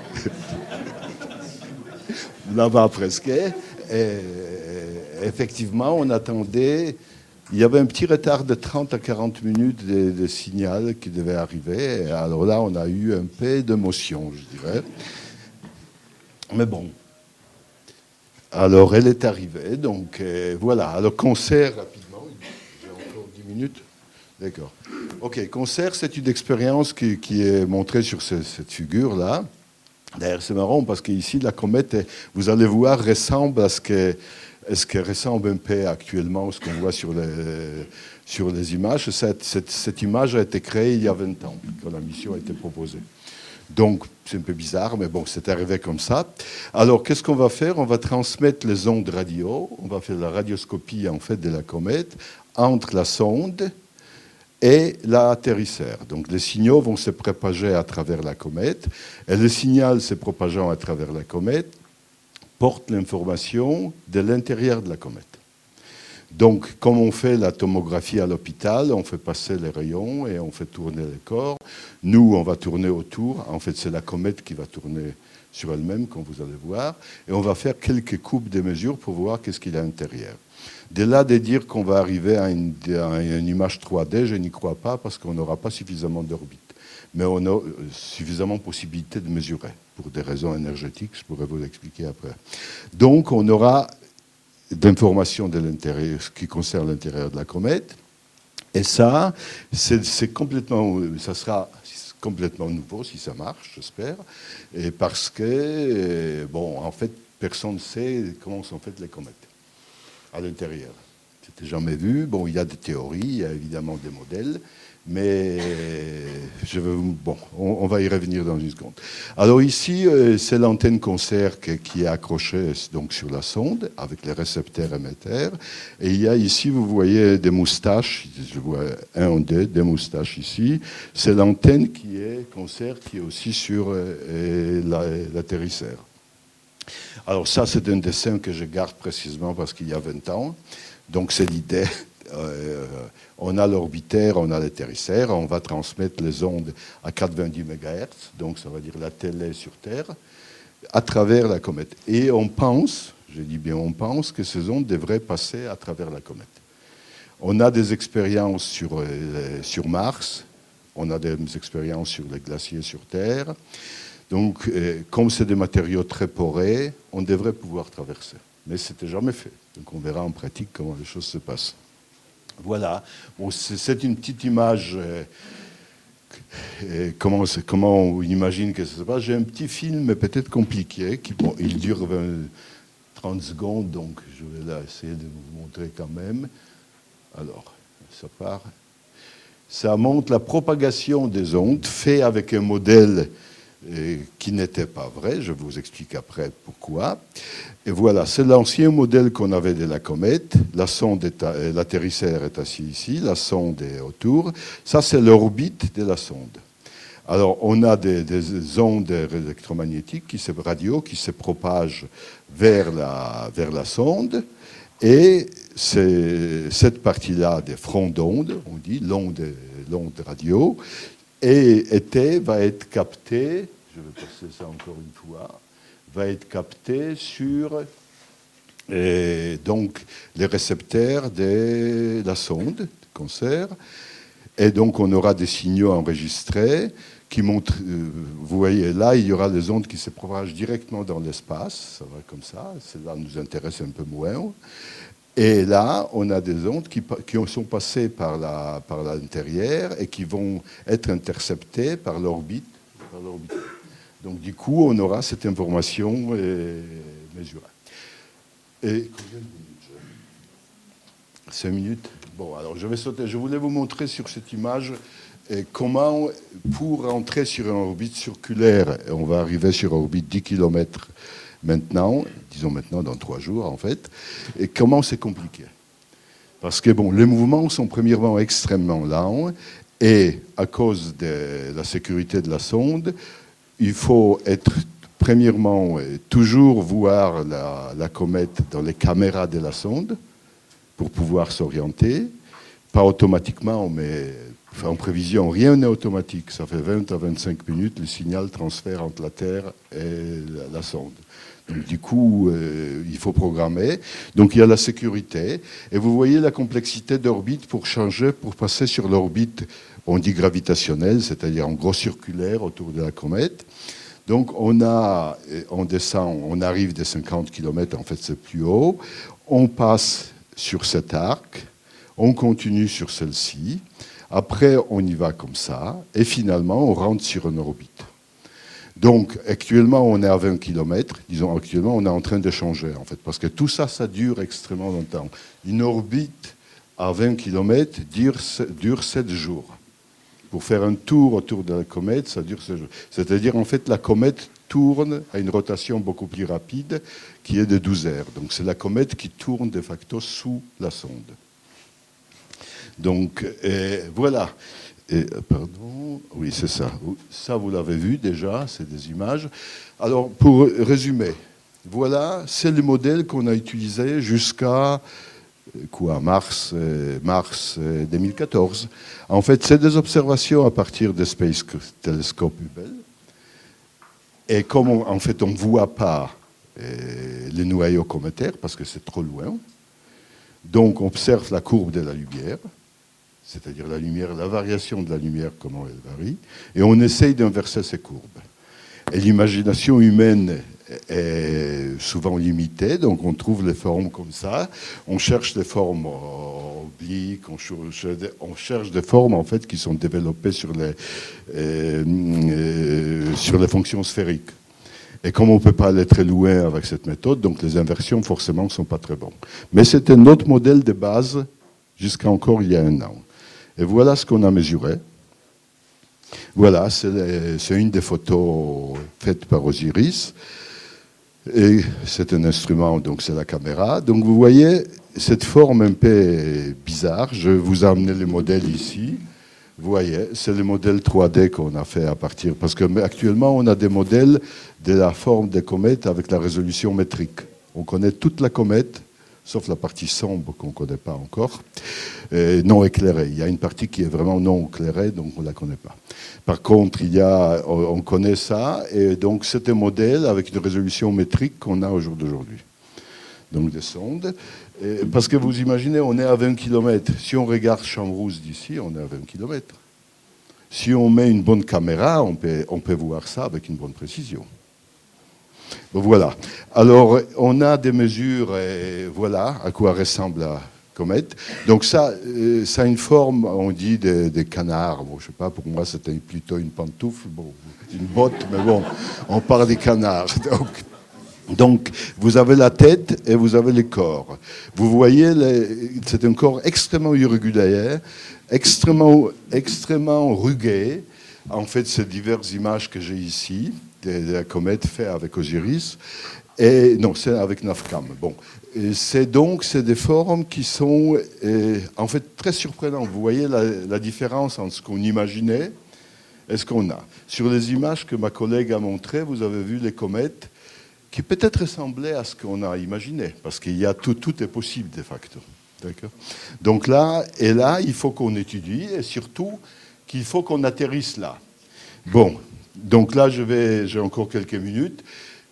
Là-bas presque. Et effectivement, on attendait. Il y avait un petit retard de trente à quarante minutes de, de signal qui devait arriver. Et alors là, on a eu un peu d'émotion, je dirais. Mais bon. Alors, elle est arrivée. Donc, euh, voilà. Alors, concert, rapidement. J'ai encore dix minutes. D'accord. OK. Concert, c'est une expérience qui, qui est montrée sur ce, cette figure-là. D'ailleurs, c'est marrant parce qu'ici, la comète, vous allez voir, ressemble à ce que, à ce que ressemble un peu actuellement, ce qu'on voit sur les, sur les images. Cette, cette, cette image a été créée il y a vingt ans, quand la mission a été proposée. Donc, c'est un peu bizarre, mais bon, c'est arrivé comme ça. Alors, qu'est-ce qu'on va faire? On va transmettre les ondes radio, on va faire la radioscopie, en fait, de la comète entre la sonde et l'atterrisseur. Donc les signaux vont se propager à travers la comète, et le signal se propageant à travers la comète porte l'information de l'intérieur de la comète. Donc, comme on fait la tomographie à l'hôpital, on fait passer les rayons et on fait tourner les corps. Nous, on va tourner autour. En fait, c'est la comète qui va tourner sur elle-même, comme vous allez voir, et on va faire quelques coupes de mesures pour voir qu'est-ce qu'il y a à l'intérieur. De là de dire qu'on va arriver à une, à une image trois D, je n'y crois pas parce qu'on n'aura pas suffisamment d'orbite. Mais on a suffisamment de possibilités de mesurer pour des raisons énergétiques, je pourrais vous l'expliquer après. Donc on aura d'informations de l'intérieur, ce qui concerne l'intérieur de la comète. Et ça, c'est complètement, ça sera complètement nouveau si ça marche, j'espère. Et parce que, bon, en fait, personne ne sait comment sont faites les comètes à l'intérieur. C'était jamais vu. Bon, il y a des théories, il y a évidemment des modèles, mais je veux, bon, on, on va y revenir dans une seconde. Alors ici, c'est l'antenne concert qui est accrochée donc sur la sonde avec les récepteurs émetteurs. Et il y a ici, vous voyez des moustaches. Je vois un ou deux, des moustaches ici. C'est l'antenne qui est concert qui est aussi sur l'atterrisseur. Alors ça, c'est un dessin que je garde précisément parce qu'il y a vingt ans. Donc c'est l'idée. Euh, on a l'orbitaire, on a l'atterrisseur, on va transmettre les ondes à quatre-vingt-dix mégahertz, donc ça veut dire la télé sur Terre, à travers la comète. Et on pense, je dis bien on pense, que ces ondes devraient passer à travers la comète. On a des expériences sur, euh, sur Mars, on a des expériences sur les glaciers sur Terre. Donc, euh, comme c'est des matériaux très poreux, on devrait pouvoir traverser. Mais ce n'était jamais fait. Donc, on verra en pratique comment les choses se passent. Voilà. Bon, c'est une petite image. Euh, euh, comment, comment on imagine que ça se passe. J'ai un petit film, mais peut-être compliqué. Qui, bon, il dure vingt, trente secondes, donc je vais là essayer de vous montrer quand même. Alors, ça part. Ça montre la propagation des ondes, fait avec un modèle qui n'était pas vrai, je vous explique après pourquoi. Et voilà, c'est l'ancien modèle qu'on avait de la comète. La sonde est, l'atterrisseur est assis ici, la sonde est autour. Ça, c'est l'orbite de la sonde. Alors, on a des, des ondes électromagnétiques, qui se, radio, qui se propagent vers la, vers la sonde. Et c'est cette partie-là des fronts d'onde, on dit, l'onde radio, et été va être capté, je vais passer ça encore une fois, va être capté sur et donc les récepteurs de la sonde de concert. Et donc, on aura des signaux enregistrés qui montrent, euh, vous voyez, là, il y aura des ondes qui se propagent directement dans l'espace, ça va comme ça, celle-là nous intéresse un peu moins. Et là, on a des ondes qui, qui sont passées par, la, par l'intérieur et qui vont être interceptées par l'orbite. Par l'orbite. Donc, du coup, on aura cette information euh, mesurée. Et combien de minutes? Cinq minutes. Bon, alors je vais sauter. Je voulais vous montrer sur cette image euh, comment, pour entrer sur une orbite circulaire, on va arriver sur une orbite dix kilomètres maintenant, disons maintenant dans trois jours en fait, et comment c'est compliqué. Parce que bon, les mouvements sont premièrement extrêmement lents, et à cause de la sécurité de la sonde, il faut être premièrement toujours voir la, la comète dans les caméras de la sonde pour pouvoir s'orienter, pas automatiquement, mais en prévision, rien n'est automatique. Ça fait vingt à vingt-cinq minutes, le signal transfère entre la Terre et la, la sonde. Donc, du coup, euh, il faut programmer. Donc, il y a la sécurité. Et vous voyez la complexité d'orbite pour changer, pour passer sur l'orbite, on dit gravitationnelle, c'est-à-dire en gros circulaire autour de la comète. Donc, on, a, on descend, on arrive des cinquante kilomètres, en fait, c'est plus haut. On passe sur cet arc, on continue sur celle-ci. Après, on y va comme ça. Et finalement, on rentre sur une orbite. Donc, actuellement, on est à vingt kilomètres. Disons, actuellement, on est en train de changer, en fait, parce que tout ça, ça dure extrêmement longtemps. Une orbite à vingt kilomètres dure, dure sept jours. Pour faire un tour autour de la comète, ça dure sept jours. C'est-à-dire, en fait, la comète tourne à une rotation beaucoup plus rapide, qui est de douze heures. Donc, c'est la comète qui tourne de facto sous la sonde. Donc, euh, voilà. Et, pardon, oui, c'est ça. Ça, vous l'avez vu déjà, c'est des images. Alors, pour résumer, voilà, c'est le modèle qu'on a utilisé jusqu'à quoi, mars, euh, mars euh, deux mille quatorze. En fait, c'est des observations à partir du Space Telescope Hubble. Et comme on, en fait, on ne voit pas euh, les noyaux cométaires parce que c'est trop loin, donc on observe la courbe de la lumière, c'est-à-dire la lumière, la variation de la lumière, comment elle varie, et on essaye d'inverser ces courbes. Et l'imagination humaine est souvent limitée, donc on trouve les formes comme ça, on cherche des formes obliques, on cherche, on cherche des formes en fait qui sont développées sur les, euh, euh, sur les fonctions sphériques. Et comme on ne peut pas aller très loin avec cette méthode, donc les inversions forcément ne sont pas très bonnes. Mais c'est un autre modèle de base jusqu'à encore il y a un an. Et voilà ce qu'on a mesuré. Voilà, c'est une des photos faites par Osiris. Et c'est un instrument, donc c'est la caméra. Donc vous voyez cette forme un peu bizarre. Je vous ai amené le modèle ici. Vous voyez, c'est le modèle trois D qu'on a fait à partir... Parce qu'actuellement, on a des modèles de la forme des comètes avec la résolution métrique. On connaît toute la comète, sauf la partie sombre qu'on ne connaît pas encore, euh, non éclairée. Il y a une partie qui est vraiment non éclairée, donc on ne la connaît pas. Par contre, il y a, on connaît ça, et donc c'est un modèle avec une résolution métrique qu'on a au jour d'aujourd'hui. Donc des sondes. Et parce que vous imaginez, on est à vingt kilomètres. Si on regarde Champs-Rousse d'ici, on est à vingt kilomètres. Si on met une bonne caméra, on peut, on peut voir ça avec une bonne précision. Voilà. Alors, on a des mesures, et voilà à quoi ressemble la comète. Donc ça, euh, ça a une forme, on dit, des de canards. Bon, je ne sais pas, pour moi, c'était plutôt une pantoufle, bon, une botte, mais bon, on parle des canards. Donc, donc, vous avez la tête et vous avez le corps. Vous voyez, c'est un corps extrêmement irrégulier, extrêmement, extrêmement rugué. En fait, c'est diverses images que j'ai ici, de la comète faite avec Osiris. Et, non, c'est avec NAVCAM. Bon. C'est donc c'est des formes qui sont euh, en fait très surprenantes. Vous voyez la, la différence entre ce qu'on imaginait et ce qu'on a. Sur les images que ma collègue a montrées, vous avez vu les comètes qui peut-être ressemblaient à ce qu'on a imaginé, parce qu'il y a tout, tout est possible de facto. D'accord. Donc là, et là, il faut qu'on étudie, et surtout qu'il faut qu'on atterrisse là. Bon, donc là, je vais, j'ai encore quelques minutes.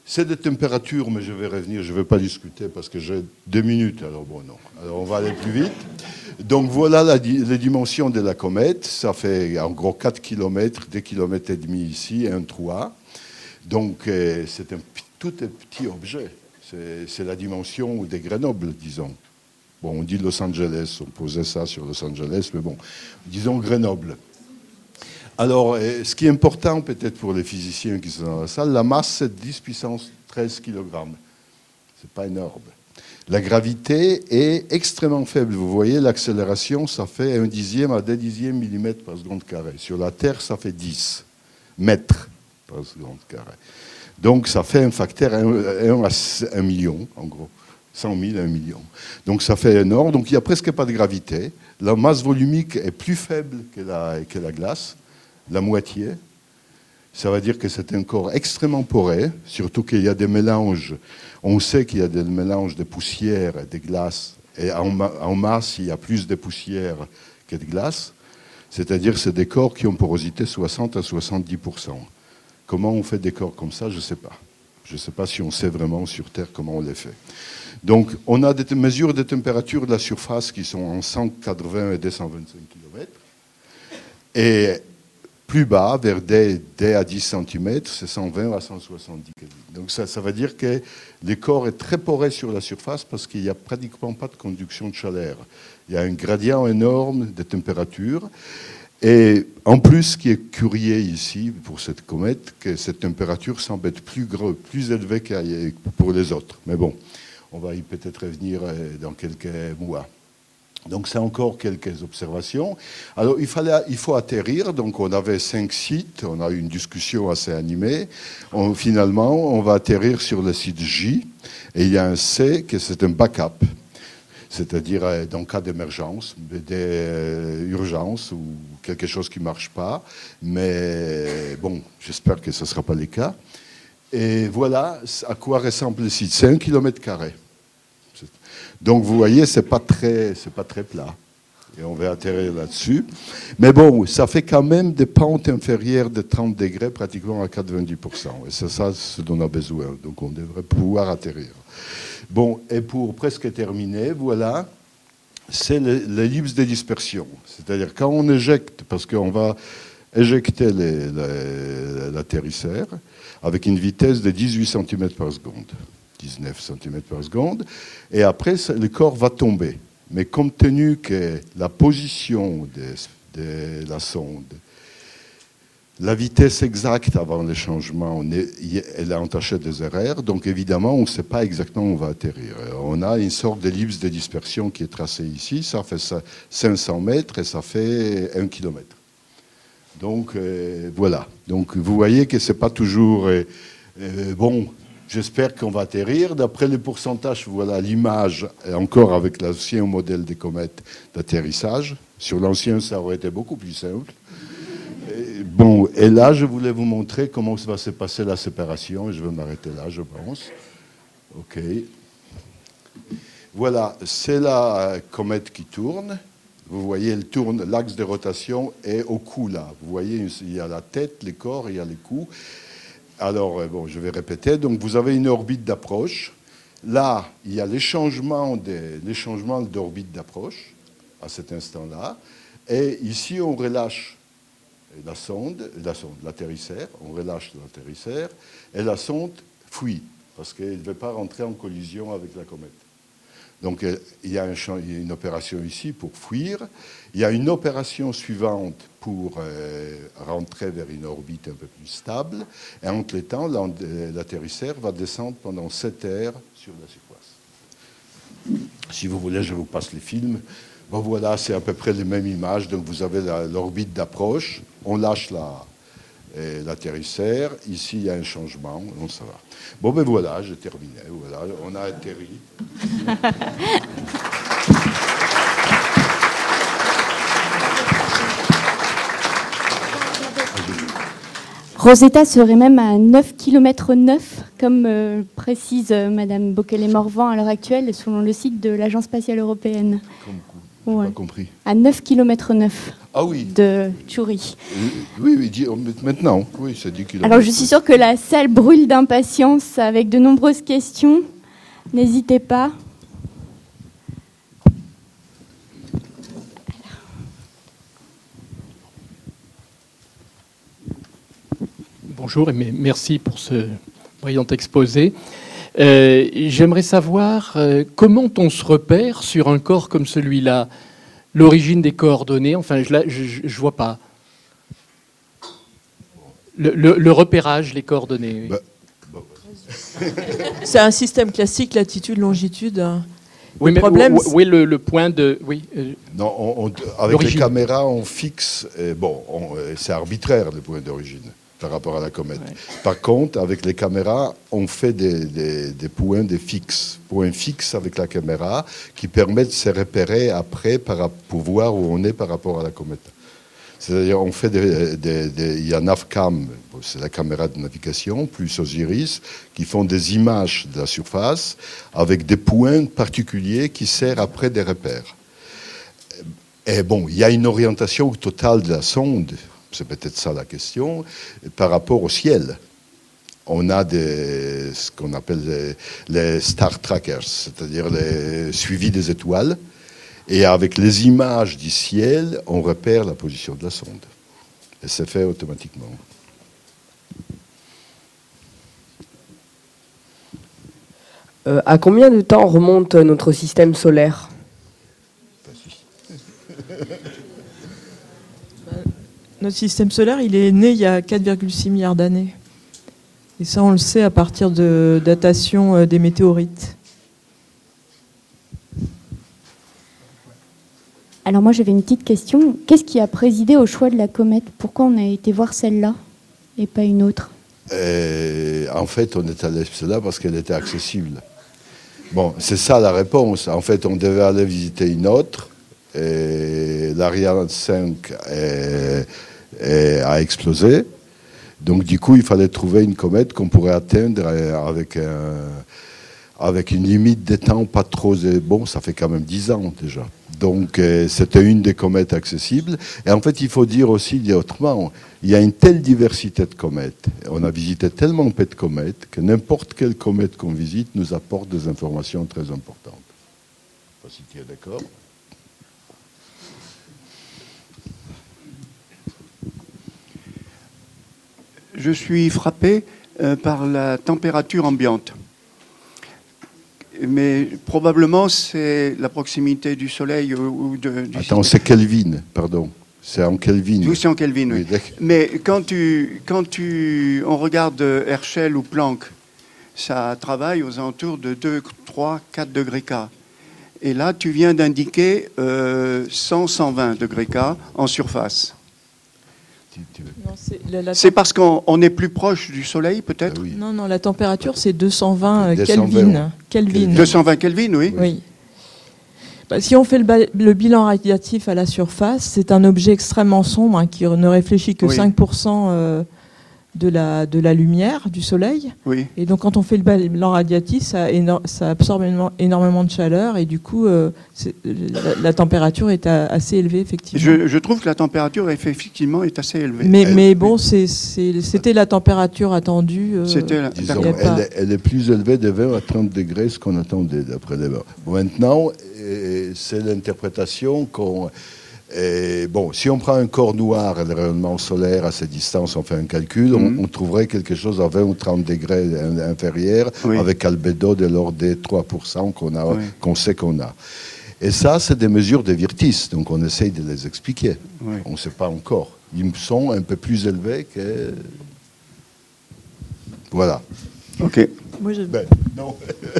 C'est des températures, mais je vais revenir, je ne vais pas discuter parce que j'ai deux minutes, alors bon, non. Alors on va aller plus vite. Donc voilà la, les dimensions de la comète. Ça fait en gros quatre kilomètres, deux kilomètres et demi ici, et un trois. Donc euh, c'est un tout un petit objet. C'est la dimension de Grenoble, disons. Bon, on dit Los Angeles, on posait ça sur Los Angeles, mais bon, disons Grenoble. Alors, ce qui est important peut-être pour les physiciens qui sont dans la salle, la masse, c'est dix puissance treize kilogrammes. C'est pas énorme. La gravité est extrêmement faible. Vous voyez, l'accélération, ça fait un dixième à deux dixièmes millimètres par seconde carré. Sur la Terre, ça fait dix mètres par seconde carré. Donc, ça fait un facteur un à un million, en gros. cent mille à un million. Donc, ça fait énorme. Donc, il n'y a presque pas de gravité. La masse volumique est plus faible que la, que la glace. La moitié, ça veut dire que c'est un corps extrêmement poreux, surtout qu'il y a des mélanges. On sait qu'il y a des mélanges de poussière et de glace, et en, en masse, il y a plus de poussière que de glace, c'est-à-dire que c'est des corps qui ont porosité soixante à soixante-dix pour cent. Comment on fait des corps comme ça, je ne sais pas. Je ne sais pas si on sait vraiment sur Terre comment on les fait. Donc, on a des mesures de température de la surface qui sont en cent quatre-vingts et deux cent vingt-cinq kilomètres. Et plus bas, vers D, D à dix centimètres, c'est cent vingt à cent soixante-dix Kelvin. Donc ça, ça veut dire que le corps est très poreux sur la surface parce qu'il n'y a pratiquement pas de conduction de chaleur. Il y a un gradient énorme de température. Et en plus, ce qui est curieux ici, pour cette comète, que cette température semble être plus, gros, plus élevée que pour les autres. Mais bon, on va y peut-être revenir dans quelques mois. Donc c'est encore quelques observations. Alors il, fallait, il faut atterrir, donc on avait cinq sites, on a eu une discussion assez animée. On, finalement, on va atterrir sur le site J, et il y a un C, que c'est un backup, c'est-à-dire dans cas d'émergence, d'urgence ou quelque chose qui ne marche pas. Mais bon, j'espère que ce ne sera pas le cas. Et voilà à quoi ressemble le site. C'est un kilomètre carré. Donc vous voyez, ce n'est pas très, c'est pas très plat. Et on va atterrir là-dessus. Mais bon, ça fait quand même des pentes inférieures de trente degrés, pratiquement à quatre-vingt-dix pour cent. Et c'est ça ce dont on a besoin. Donc on devrait pouvoir atterrir. Bon, et pour presque terminer, voilà, c'est l'ellipse de dispersion. C'est-à-dire quand on éjecte, parce qu'on va éjecter l'atterrisseur avec une vitesse de dix-huit centimètres par seconde. dix-neuf centimètres par seconde, et après, le corps va tomber. Mais compte tenu que la position de, de la sonde, la vitesse exacte avant le changement, on est, elle a entaché des erreurs, donc évidemment, on ne sait pas exactement où on va atterrir. On a une sorte d'ellipse de dispersion qui est tracée ici, ça fait cinq cents mètres et ça fait un kilomètre. Donc, euh, voilà. Donc, vous voyez que ce n'est pas toujours euh, euh, bon. J'espère qu'on va atterrir. D'après les pourcentages, voilà l'image, encore avec l'ancien modèle des comètes d'atterrissage. Sur l'ancien, ça aurait été beaucoup plus simple. Et bon, et là, je voulais vous montrer comment va se passer la séparation. Et je vais m'arrêter là, je pense. OK. Voilà, c'est la comète qui tourne. Vous voyez, elle tourne, l'axe de rotation est au cou, là. Vous voyez, il y a la tête, les corps, il y a les coups. Alors, bon, je vais répéter. Donc, vous avez une orbite d'approche. Là, il y a les changements d'orbite d'approche à cet instant-là. Et ici, on relâche la sonde, la sonde, l'atterrisseur. On relâche l'atterrisseur. Et la sonde fuit parce qu'elle ne veut pas rentrer en collision avec la comète. Donc, il y a une opération ici pour fuir. Il y a une opération suivante pour euh, rentrer vers une orbite un peu plus stable. Et entre les temps, l'atterrisseur va descendre pendant sept heures sur la surface. Si vous voulez, je vous passe les films. Bon, voilà, c'est à peu près les mêmes images. Donc, vous avez l'orbite d'approche. On lâche l'atterrisseur. La, Ici, il y a un changement. Donc, ça va. Bon, ben voilà, j'ai terminé. Voilà, on a atterri. Rosetta serait même à neuf kilomètres neuf, comme euh, précise euh, Madame Bocquelet-Morvan à l'heure actuelle, selon le site de l'Agence spatiale européenne. Ouais. Pas compris. À neuf kilomètres neuf Ah oui. de Tchouri. Oui, oui, dix- maintenant, oui, c'est dix kilomètres. Alors je suis sûre que la salle brûle d'impatience avec de nombreuses questions. N'hésitez pas. Bonjour et merci pour ce brillant exposé. Euh, j'aimerais savoir euh, comment on se repère sur un corps comme celui-là, l'origine des coordonnées. Enfin, je ne vois pas. Le, le, le repérage, les coordonnées. Oui. Bah, bon. C'est un système classique, latitude, longitude. Oui, le mais problème, oui, oui, le, le point de... Oui, euh, Non, on, on, avec les caméras, on fixe... Et bon, on, c'est arbitraire, le point d'origine, par rapport à la comète. Ouais. Par contre, avec les caméras, on fait des, des, des points des fixes, points fixes avec la caméra, qui permettent de se repérer après par, pour voir où on est par rapport à la comète. C'est-à-dire, on fait des, des, des, il y a Navcam, c'est la caméra de navigation, plus Osiris, qui font des images de la surface avec des points particuliers qui servent après des repères. Et bon, il y a une orientation totale de la sonde, c'est peut-être ça la question, par rapport au ciel. On a des, ce qu'on appelle les, les star trackers, c'est-à-dire les suivis des étoiles. Et avec les images du ciel, on repère la position de la sonde. Et c'est fait automatiquement. Euh, à combien de temps remonte notre système solaire ? Notre système solaire, il est né il y a quatre virgule six milliards d'années. Et ça, on le sait à partir de datation des météorites. Alors moi, j'avais une petite question. Qu'est-ce qui a présidé au choix de la comète ? Pourquoi on a été voir celle-là et pas une autre ? Et en fait, on est allé là parce qu'elle était accessible. Bon, c'est ça la réponse. En fait, on devait aller visiter une autre. Et l'Ariane cinq est, est, a explosé. Donc, du coup, il fallait trouver une comète qu'on pourrait atteindre avec, un, avec une limite de temps pas trop... Bon, ça fait quand même dix ans déjà. Donc, euh, c'était une des comètes accessibles. Et en fait, il faut dire aussi autrement, il y a une telle diversité de comètes. On a visité tellement peu de comètes que n'importe quelle comète qu'on visite nous apporte des informations très importantes. Je ne sais pas si tu es d'accord. Je suis frappé euh, par la température ambiante. Mais probablement, c'est la proximité du Soleil ou de... Du Attends, c'est Kelvin, pardon. C'est en Kelvin. Oui, c'est en Kelvin, oui. oui. Mais quand, tu, quand tu, on regarde Herschel ou Planck, ça travaille aux alentours de deux, trois, quatre degrés K. Et là, tu viens d'indiquer euh, cent, cent vingt degrés K en surface. C'est parce qu'on est plus proche du Soleil, peut-être ? Ah oui. Non, non, la température, c'est deux cent vingt Kelvin. Kelvin. deux cent vingt Kelvin, oui. Oui. Bah, si on fait le, le bilan radiatif à la surface, c'est un objet extrêmement sombre hein, qui ne réfléchit que oui. cinq pour cent euh, de, la, de la lumière du Soleil. Oui. Et donc, quand on fait le bilan radiatif, ça, éno- ça absorbe énormément, énormément de chaleur et du coup, euh, la, la température est à, assez élevée, effectivement. Je, je trouve que la température, effectivement, est assez élevée. Mais, elle, mais bon, c'est, c'est, c'était la température attendue. Euh, c'était la, disons, elle, est, elle est plus élevée de vingt à trente degrés, ce qu'on attendait d'après les bon, Maintenant, c'est l'interprétation qu'on... Et bon, si on prend un corps noir et le rayonnement solaire à cette distance, on fait un calcul, mm-hmm. on, on trouverait quelque chose à vingt ou trente degrés inférieur, oui. avec albédo de l'ordre des trois pour cent qu'on, a, oui. qu'on sait qu'on a. Et ça, c'est des mesures de Virtis, donc on essaye de les expliquer. Oui. On ne sait pas encore. Ils sont un peu plus élevés que... Voilà. OK. Moi, je... Ben, non.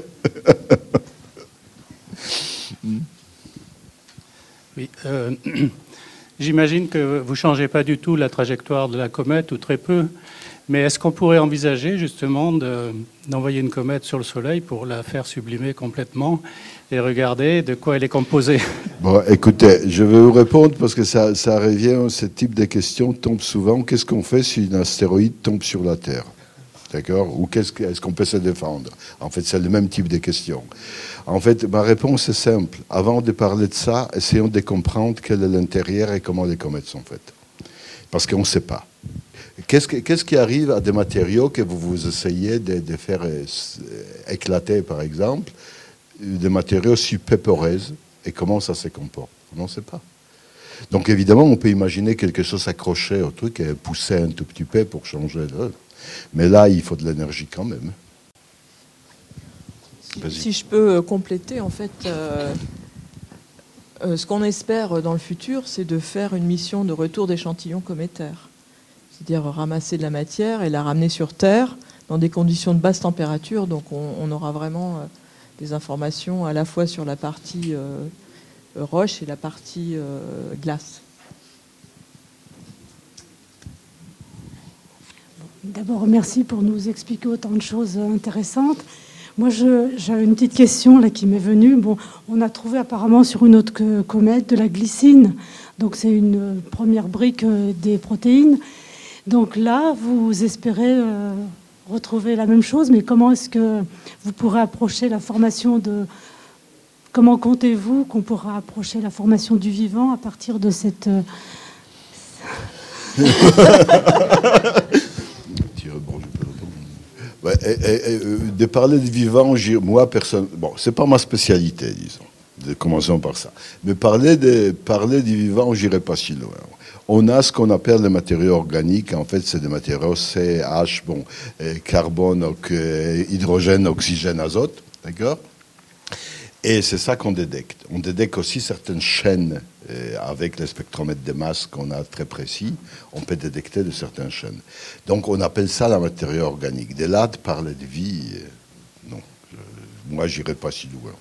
Oui, euh, j'imagine que vous ne changez pas du tout la trajectoire de la comète, ou très peu. Mais est-ce qu'on pourrait envisager justement de, d'envoyer une comète sur le Soleil pour la faire sublimer complètement et regarder de quoi elle est composée ? Bon, écoutez, je vais vous répondre parce que ça, ça revient, ce type de questions tombe souvent. Qu'est-ce qu'on fait si un astéroïde tombe sur la Terre ? D'accord? Ou qu'est-ce que, est-ce qu'on peut se défendre? En fait, c'est le même type de question. En fait, ma réponse est simple. Avant de parler de ça, essayons de comprendre quel est l'intérieur et comment les comètes sont faites. Parce qu'on ne sait pas. Qu'est-ce, que, qu'est-ce qui arrive à des matériaux que vous, vous essayez de, de faire éclater, par exemple, des matériaux super poreux, et comment ça se comporte? On ne sait pas. Donc évidemment, on peut imaginer quelque chose accroché au truc et pousser un tout petit peu pour changer. Mais là, il faut de l'énergie quand même. Si, si je peux compléter, en fait, euh, euh, ce qu'on espère dans le futur, c'est de faire une mission de retour d'échantillons cométaires. C'est-à-dire ramasser de la matière et la ramener sur Terre dans des conditions de basse température. Donc on, on aura vraiment euh, des informations à la fois sur la partie euh, roche et la partie euh, glace. D'abord, merci pour nous expliquer autant de choses intéressantes. Moi, je, j'avais une petite question là, qui m'est venue. Bon, on a trouvé apparemment sur une autre comète de la glycine. Donc c'est une première brique euh, des protéines. Donc là, vous espérez euh, retrouver la même chose, mais comment est-ce que vous pourrez approcher la formation de... Comment comptez-vous qu'on pourra approcher la formation du vivant à partir de cette... Euh... Ouais, et, et, et, de parler de vivant, moi, personne... Bon, c'est pas ma spécialité, disons. Commençons par ça. Mais parler, de, parler du vivant, j'irai pas si loin. On a ce qu'on appelle les matériaux organiques. En fait, c'est des matériaux C H, bon, carbone, hydrogène, oxygène, azote, d'accord? Et c'est ça qu'on détecte. On détecte aussi certaines chaînes euh, avec les spectromètres de masse qu'on a très précis. On peut détecter de certaines chaînes. Donc, on appelle ça la matière organique. De là, de parler de vie, euh, non. Je, moi, j'irai pas si loin.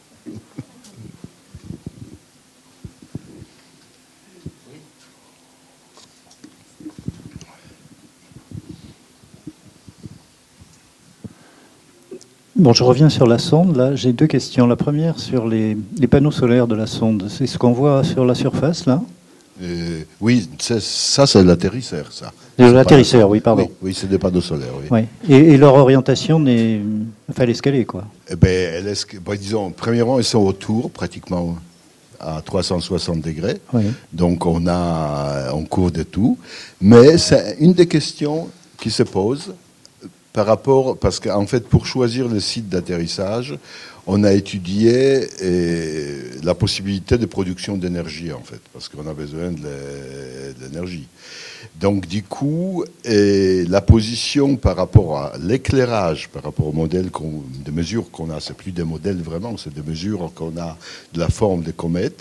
Bon, je reviens sur la sonde. Là, j'ai deux questions. La première sur les, les panneaux solaires de la sonde. C'est ce qu'on voit sur la surface, là? euh, Oui, c'est, ça, c'est l'atterrisseur, ça. L'atterrisseur, oui, pardon. Oui, oui, c'est des panneaux solaires, oui. oui. Et, et leur orientation, n'est... enfin, l'escalier, quoi. Eh ben, elle est, ben, disons, premièrement, ils sont autour, pratiquement à trois cent soixante degrés. Oui. Donc, on a, on couvre de tout. Mais c'est une des questions qui se pose. Par rapport, parce qu'en fait, pour choisir le site d'atterrissage, on a étudié eh, la possibilité de production d'énergie, en fait, parce qu'on a besoin de l'énergie. Donc, du coup, eh, la position par rapport à l'éclairage, par rapport au modèle qu'on, des mesures qu'on a, c'est plus des modèles vraiment, c'est des mesures qu'on a de la forme des comètes.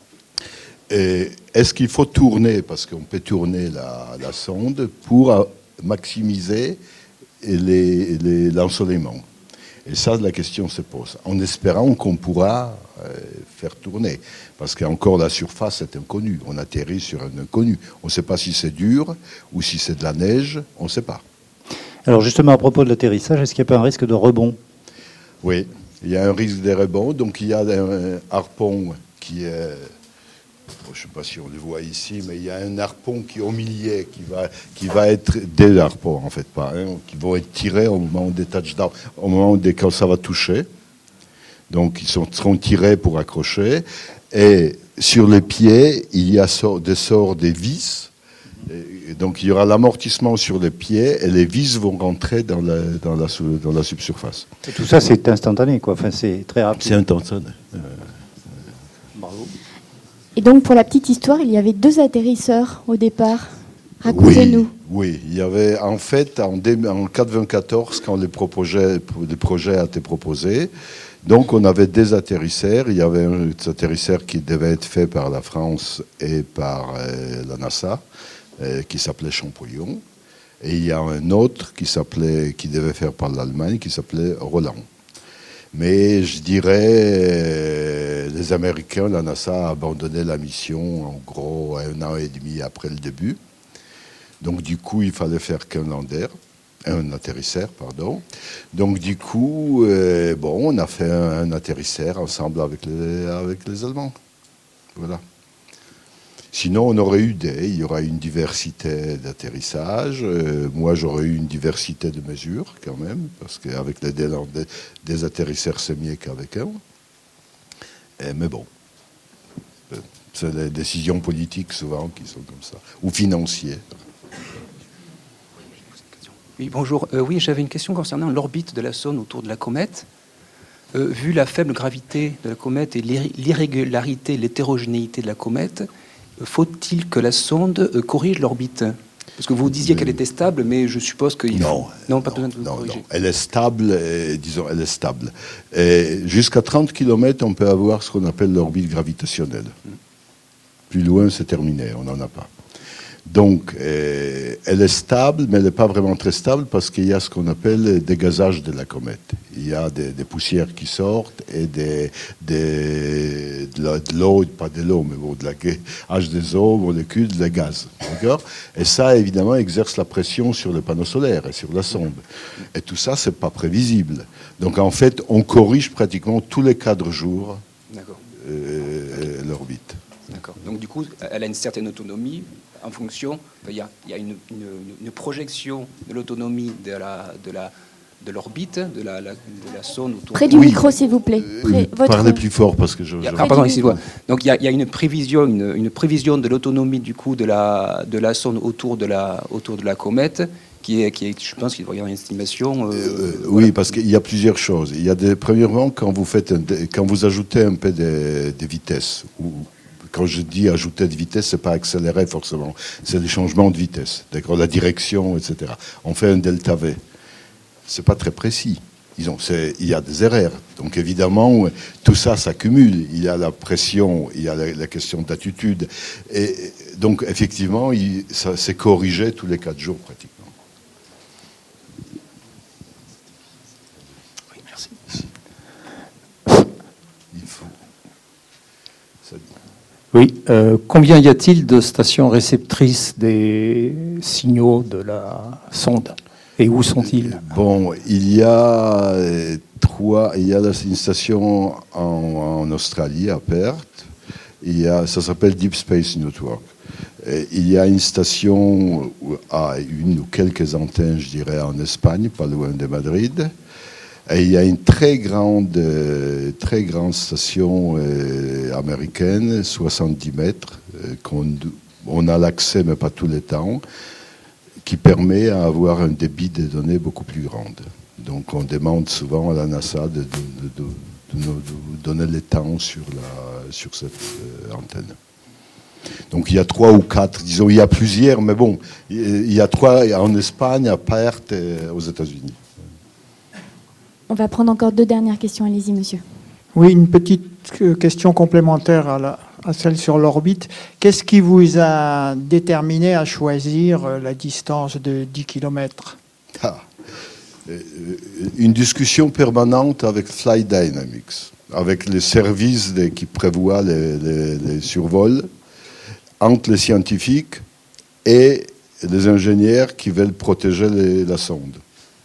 Et est-ce qu'il faut tourner, parce qu'on peut tourner la, la sonde pour maximiser Les, les, l'ensoleillement. Et ça, la question se pose, en espérant qu'on pourra euh, faire tourner. Parce qu'encore la surface est inconnue. On atterrit sur un inconnu. On ne sait pas si c'est dur ou si c'est de la neige. On ne sait pas. Alors justement, à propos de l'atterrissage, est-ce qu'il n'y a pas un risque de rebond? Oui, il y a un risque de rebond. Donc il y a un harpon qui est... Je ne sais pas si on le voit ici, mais il y a un harpon qui est au milieu, qui va, qui va être des harpons, en fait, pas, hein, qui vont être tirés au moment des touchdowns, au moment des, quand ça va toucher. Donc, ils sont, seront tirés pour accrocher. Et sur les pieds, il y a so, des sorts des vis. Et donc, il y aura l'amortissement sur les pieds et les vis vont rentrer dans la, dans la, dans la subsurface. Et tout ça, c'est instantané, quoi. Enfin, c'est très rapide. C'est instantané. Euh, Bravo. Et donc, pour la petite histoire, il y avait deux atterrisseurs au départ. Racontez-nous. Oui, oui, il y avait en fait, en, en mille neuf cent quatre-vingt-quatorze, quand les projets, les projets a été proposés, donc on avait des atterrisseurs. Il y avait un atterrisseur qui devait être fait par la France et par euh, la NASA, euh, qui s'appelait Champollion. Et il y a un autre qui, s'appelait, qui devait faire par l'Allemagne, qui s'appelait Roland. Mais je dirais, euh, les Américains, la NASA a abandonné la mission, en gros, un an et demi après le début. Donc, du coup, il fallait faire qu'un lander, un atterrisseur, pardon. Donc, du coup, euh, bon, on a fait un, un atterrisseur ensemble avec les, avec les Allemands. Voilà. Sinon, on aurait eu des, il y aura une diversité d'atterrissage. Euh, moi, j'aurais eu une diversité de mesures quand même, parce qu'avec les des, des atterrisseurs, c'est mieux qu'avec un. Et, mais bon, c'est les décisions politiques souvent qui sont comme ça, ou financières. Oui, bonjour. Euh, oui, j'avais une question concernant l'orbite de la sonde autour de la comète. Euh, vu la faible gravité de la comète et l'irrégularité, l'hétérogénéité de la comète, faut-il que la sonde euh, corrige l'orbite? Parce que vous disiez euh, qu'elle était stable, mais je suppose qu'il non, faut... Non, pas non, besoin de vous non, corriger. Non. Elle est stable, et, disons, elle est stable. Jusqu'à trente kilomètres, on peut avoir ce qu'on appelle l'orbite gravitationnelle. Hmm. Plus loin, c'est terminé, on n'en a pas. Donc, euh, elle est stable, mais elle n'est pas vraiment très stable parce qu'il y a ce qu'on appelle le dégazage de la comète. Il y a des, des poussières qui sortent et des, des, de l'eau, pas de l'eau, mais bon, de la H deux O, molécules, de gaz. D'accord ? Et ça, évidemment, exerce la pression sur le panneau solaire et sur la sonde. Et tout ça, ce n'est pas prévisible. Donc, en fait, on corrige pratiquement tous les quatre jours euh, l'orbite. D'accord. Donc, du coup, elle a une certaine autonomie. En fonction, il y a, il y a une, une, une projection de l'autonomie de la, de la, de l'orbite, de la, la, de la sonde autour. Près du oui. micro, s'il vous plaît. Près, votre... Parlez plus fort parce que je. Il y a, ah, pardon, ici, donc il y a, il y a une prévision, une, une prévision de l'autonomie du coup de la, de la sonde autour de la, autour de la comète. Qui est, qui est, je pense qu'il doit y avoir une estimation. Euh, euh, oui, voilà. Parce qu'il y a plusieurs choses. Il y a des, premièrement, quand vous faites, un, quand vous ajoutez un peu de, de vitesse ou quand je dis ajouter de vitesse, c'est pas accélérer forcément, c'est des changements de vitesse, d'accord, la direction, et cetera. On fait un delta V. C'est pas très précis. Disons, c'est, il y a des erreurs. Donc évidemment, tout ça s'accumule. Il y a la pression, il y a la, la question d'attitude. Et donc effectivement, il, ça s'est corrigé tous les quatre jours pratiquement. Oui, merci. Il faut. Ça... Oui, euh, combien y a-t-il de stations réceptrices des signaux de la sonde? Et où sont-ils? Bon, il y a trois. Il y a une station en, en Australie, à Perth. Il y a, ça s'appelle Deep Space Network. Et il y a une station, à une ou quelques antennes, je dirais, en Espagne, pas loin de Madrid. Et il y a une très grande, euh, très grande station euh, américaine, soixante-dix mètres, euh, qu'on on a l'accès, mais pas tout le temps, qui permet d'avoir un débit de données beaucoup plus grand. Donc on demande souvent à la NASA de, de, de, de, de nous donner le temps sur, la, sur cette euh, antenne. Donc il y a trois ou quatre, disons, il y a plusieurs, mais bon, il y a trois en Espagne, à Perth et aux États-Unis. On va prendre encore deux dernières questions. Allez-y, monsieur. Oui, une petite question complémentaire à, la, à celle sur l'orbite. Qu'est-ce qui vous a déterminé à choisir la distance de dix kilomètres? ah, Une discussion permanente avec Flight Dynamics, avec les services de, qui prévoient les, les, les survols, entre les scientifiques et les ingénieurs qui veulent protéger les, la sonde.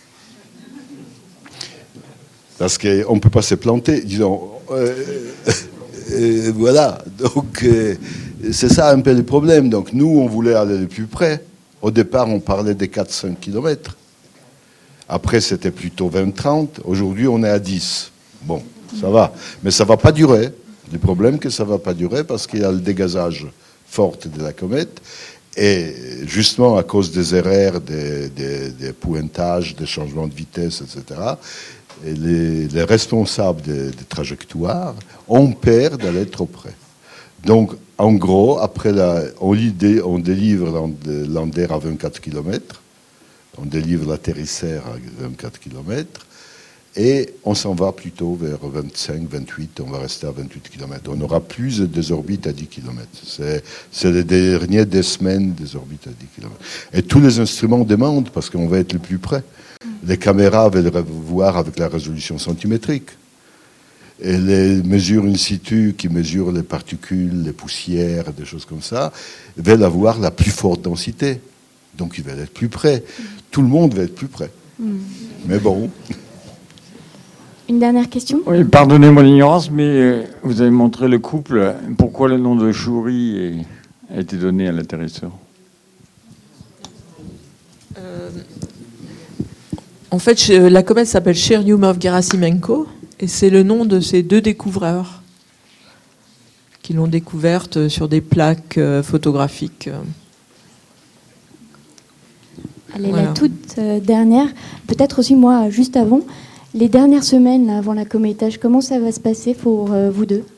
Parce qu'on ne peut pas se planter, disons. Euh, euh, voilà, donc euh, c'est ça un peu le problème. Donc nous, on voulait aller le plus près. Au départ, on parlait des quatre à cinq kilomètres. Après, c'était plutôt vingt à trente. Aujourd'hui, on est à dix. Bon, ça va. Mais ça ne va pas durer. Le problème, c'est que ça ne va pas durer parce qu'il y a le dégazage fort de la comète. Et justement, à cause des erreurs, des, des, des pointages, des changements de vitesse, et cetera, et les, les responsables des, des trajectoires ont peur d'aller trop près. Donc, en gros, après la, on, on délivre l'Ander à vingt-quatre kilomètres, on délivre l'atterrisseur à vingt-quatre kilomètres, et on s'en va plutôt vers vingt-cinq, vingt-huit, on va rester à vingt-huit kilomètres. On n'aura plus des orbites à dix kilomètres. C'est, c'est les dernières des semaines des orbites à dix kilomètres. Et tous les instruments demandent, parce qu'on va être le plus près. Les caméras veulent voir avec la résolution centimétrique. Et les mesures in situ qui mesurent les particules, les poussières, des choses comme ça, veulent avoir la plus forte densité. Donc ils veulent être plus près. Tout le monde veut être plus près. Mm. Mais bon. Une dernière question? Oui, pardonnez mon ignorance, mais vous avez montré le couple. Pourquoi le nom de Shuri et a été donné à l'atterrisseur? euh, En fait, la comète s'appelle Churyumov-Gerasimenko et c'est le nom de ces deux découvreurs qui l'ont découverte sur des plaques photographiques. Allez, Voilà. la toute euh, dernière, peut-être aussi moi, juste avant, les dernières semaines là, avant la cométage, comment ça va se passer pour euh, vous deux?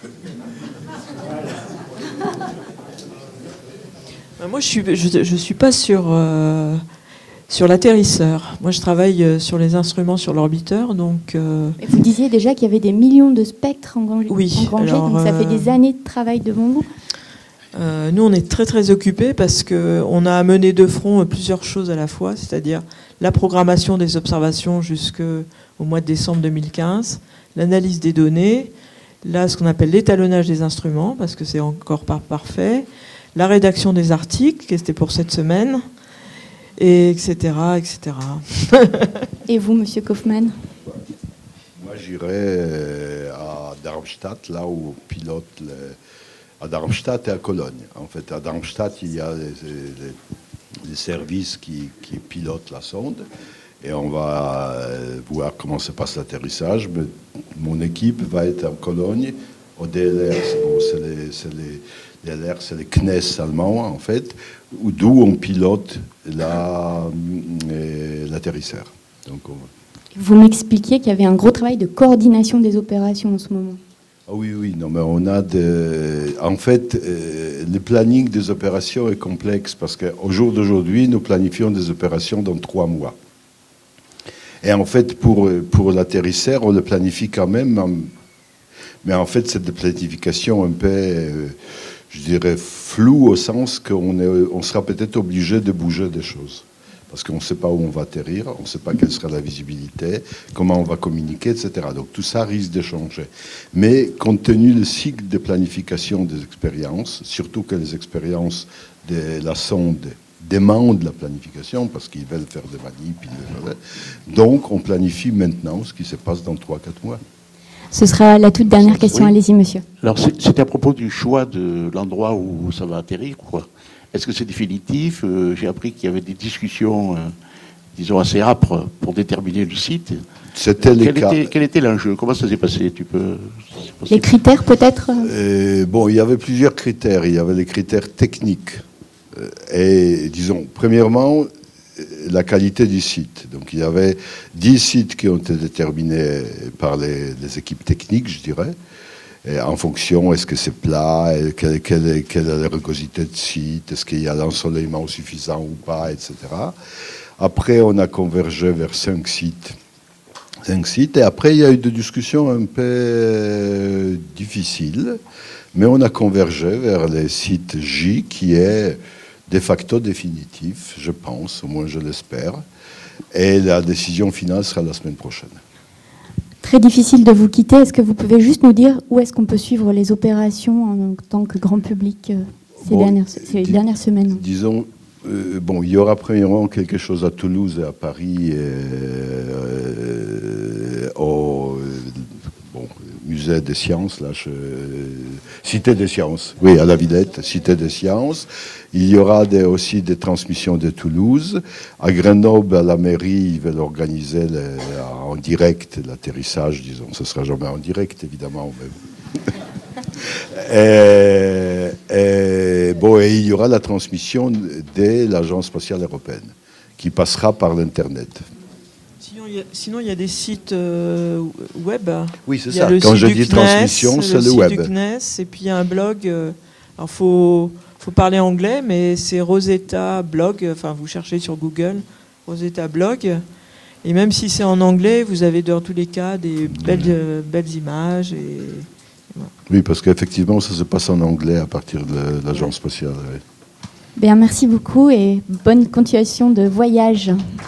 Moi, je suis, je, je suis pas sur, euh, sur l'atterrisseur. Moi, je travaille euh, sur les instruments sur l'orbiteur. Donc, euh... Vous disiez déjà qu'il y avait des millions de spectres engrangés, oui, engrangés, alors, donc ça fait euh... des années de travail devant vous. Euh, nous, on est très très occupés parce qu'on a à mener de front plusieurs choses à la fois, c'est-à-dire la programmation des observations jusqu'au mois de décembre deux mille quinze, l'analyse des données, là ce qu'on appelle l'étalonnage des instruments, parce que c'est encore pas parfait, la rédaction des articles, qui c'était pour cette semaine, et etc. et cetera. Et vous, Monsieur Kaufmann? Moi, j'irai à Darmstadt, là où on pilote les... à Darmstadt et à Cologne. En fait, à Darmstadt, il y a les, les, les services qui, qui pilotent la sonde et on va voir comment se passe l'atterrissage. Mais mon équipe va être en Cologne, au D L R. Bon, c'est les, c'est les D L R, c'est les C N E S allemands, en fait, d'où on pilote la, l'atterrisseur. Donc, on... Vous m'expliquiez qu'il y avait un gros travail de coordination des opérations en ce moment. Ah oui, oui, non, mais on a de... En fait, euh, le planning des opérations est complexe parce qu'au jour d'aujourd'hui, nous planifions des opérations dans trois mois. Et en fait, pour, pour l'atterrisseur, on le planifie quand même, mais en fait, c'est de planification un peu, euh, je dirais, floue au sens qu'on est, on sera peut-être obligé de bouger des choses. Parce qu'on ne sait pas où on va atterrir, on ne sait pas quelle sera la visibilité, comment on va communiquer, et cetera. Donc tout ça risque de changer. Mais compte tenu du cycle de planification des expériences, surtout que les expériences de la sonde demandent la planification, parce qu'ils veulent faire des manips, donc on planifie maintenant ce qui se passe dans trois à quatre mois. Ce sera la toute dernière question. Oui. Allez-y, monsieur. Alors, c'était à propos du choix de l'endroit où ça va atterrir, quoi. Est-ce que c'est définitif? euh, J'ai appris qu'il y avait des discussions, euh, disons, assez âpres pour déterminer le site. C'était les quel, cas. était, quel était l'enjeu? Comment ça s'est passé? Tu peux... Les critères, peut-être euh, Bon, il y avait plusieurs critères. Il y avait les critères techniques. Euh, et, disons, premièrement, la qualité du site. Donc, il y avait dix sites qui ont été déterminés par les, les équipes techniques, je dirais. Et en fonction, est-ce que c'est plat, quelle, quelle, quelle est la rugosité de site, est-ce qu'il y a l'ensoleillement suffisant ou pas, et cetera. Après, on a convergé vers cinq sites. Cinq sites, et après, il y a eu des discussions un peu difficiles, mais on a convergé vers les sites J, qui est de facto définitif, je pense, au moins je l'espère, et la décision finale sera la semaine prochaine. Très difficile de vous quitter. Est-ce que vous pouvez juste nous dire où est-ce qu'on peut suivre les opérations en tant que grand public euh, ces, bon, dernières, ces dis, dernières semaines? Disons, euh, bon, il y aura premièrement quelque chose à Toulouse et à Paris, et, euh, au bon, musée des sciences, là, je, Cité des sciences, oui, à la Villette, Cité des sciences. Il y aura des, aussi des transmissions de Toulouse. À Grenoble, à la mairie, ils veulent organiser les, en direct l'atterrissage, disons. Ce ne sera jamais en direct, évidemment. Mais... et, et, bon, et il y aura la transmission de l'Agence spatiale européenne, qui passera par l'Internet. Sinon, il y a des sites euh, web. Oui, c'est ça. Quand je dis transmission, c'est le web. Le site du C N E S, et puis il y a un blog. Euh, alors, il faut, faut parler anglais, mais c'est Rosetta Blog. Enfin, vous cherchez sur Google, Rosetta Blog. Et même si c'est en anglais, vous avez dans tous les cas des belles, euh, belles images. Et, et voilà. Oui, parce qu'effectivement, ça se passe en anglais à partir de l'Agence spatiale. Oui. Bien, merci beaucoup et bonne continuation de voyage.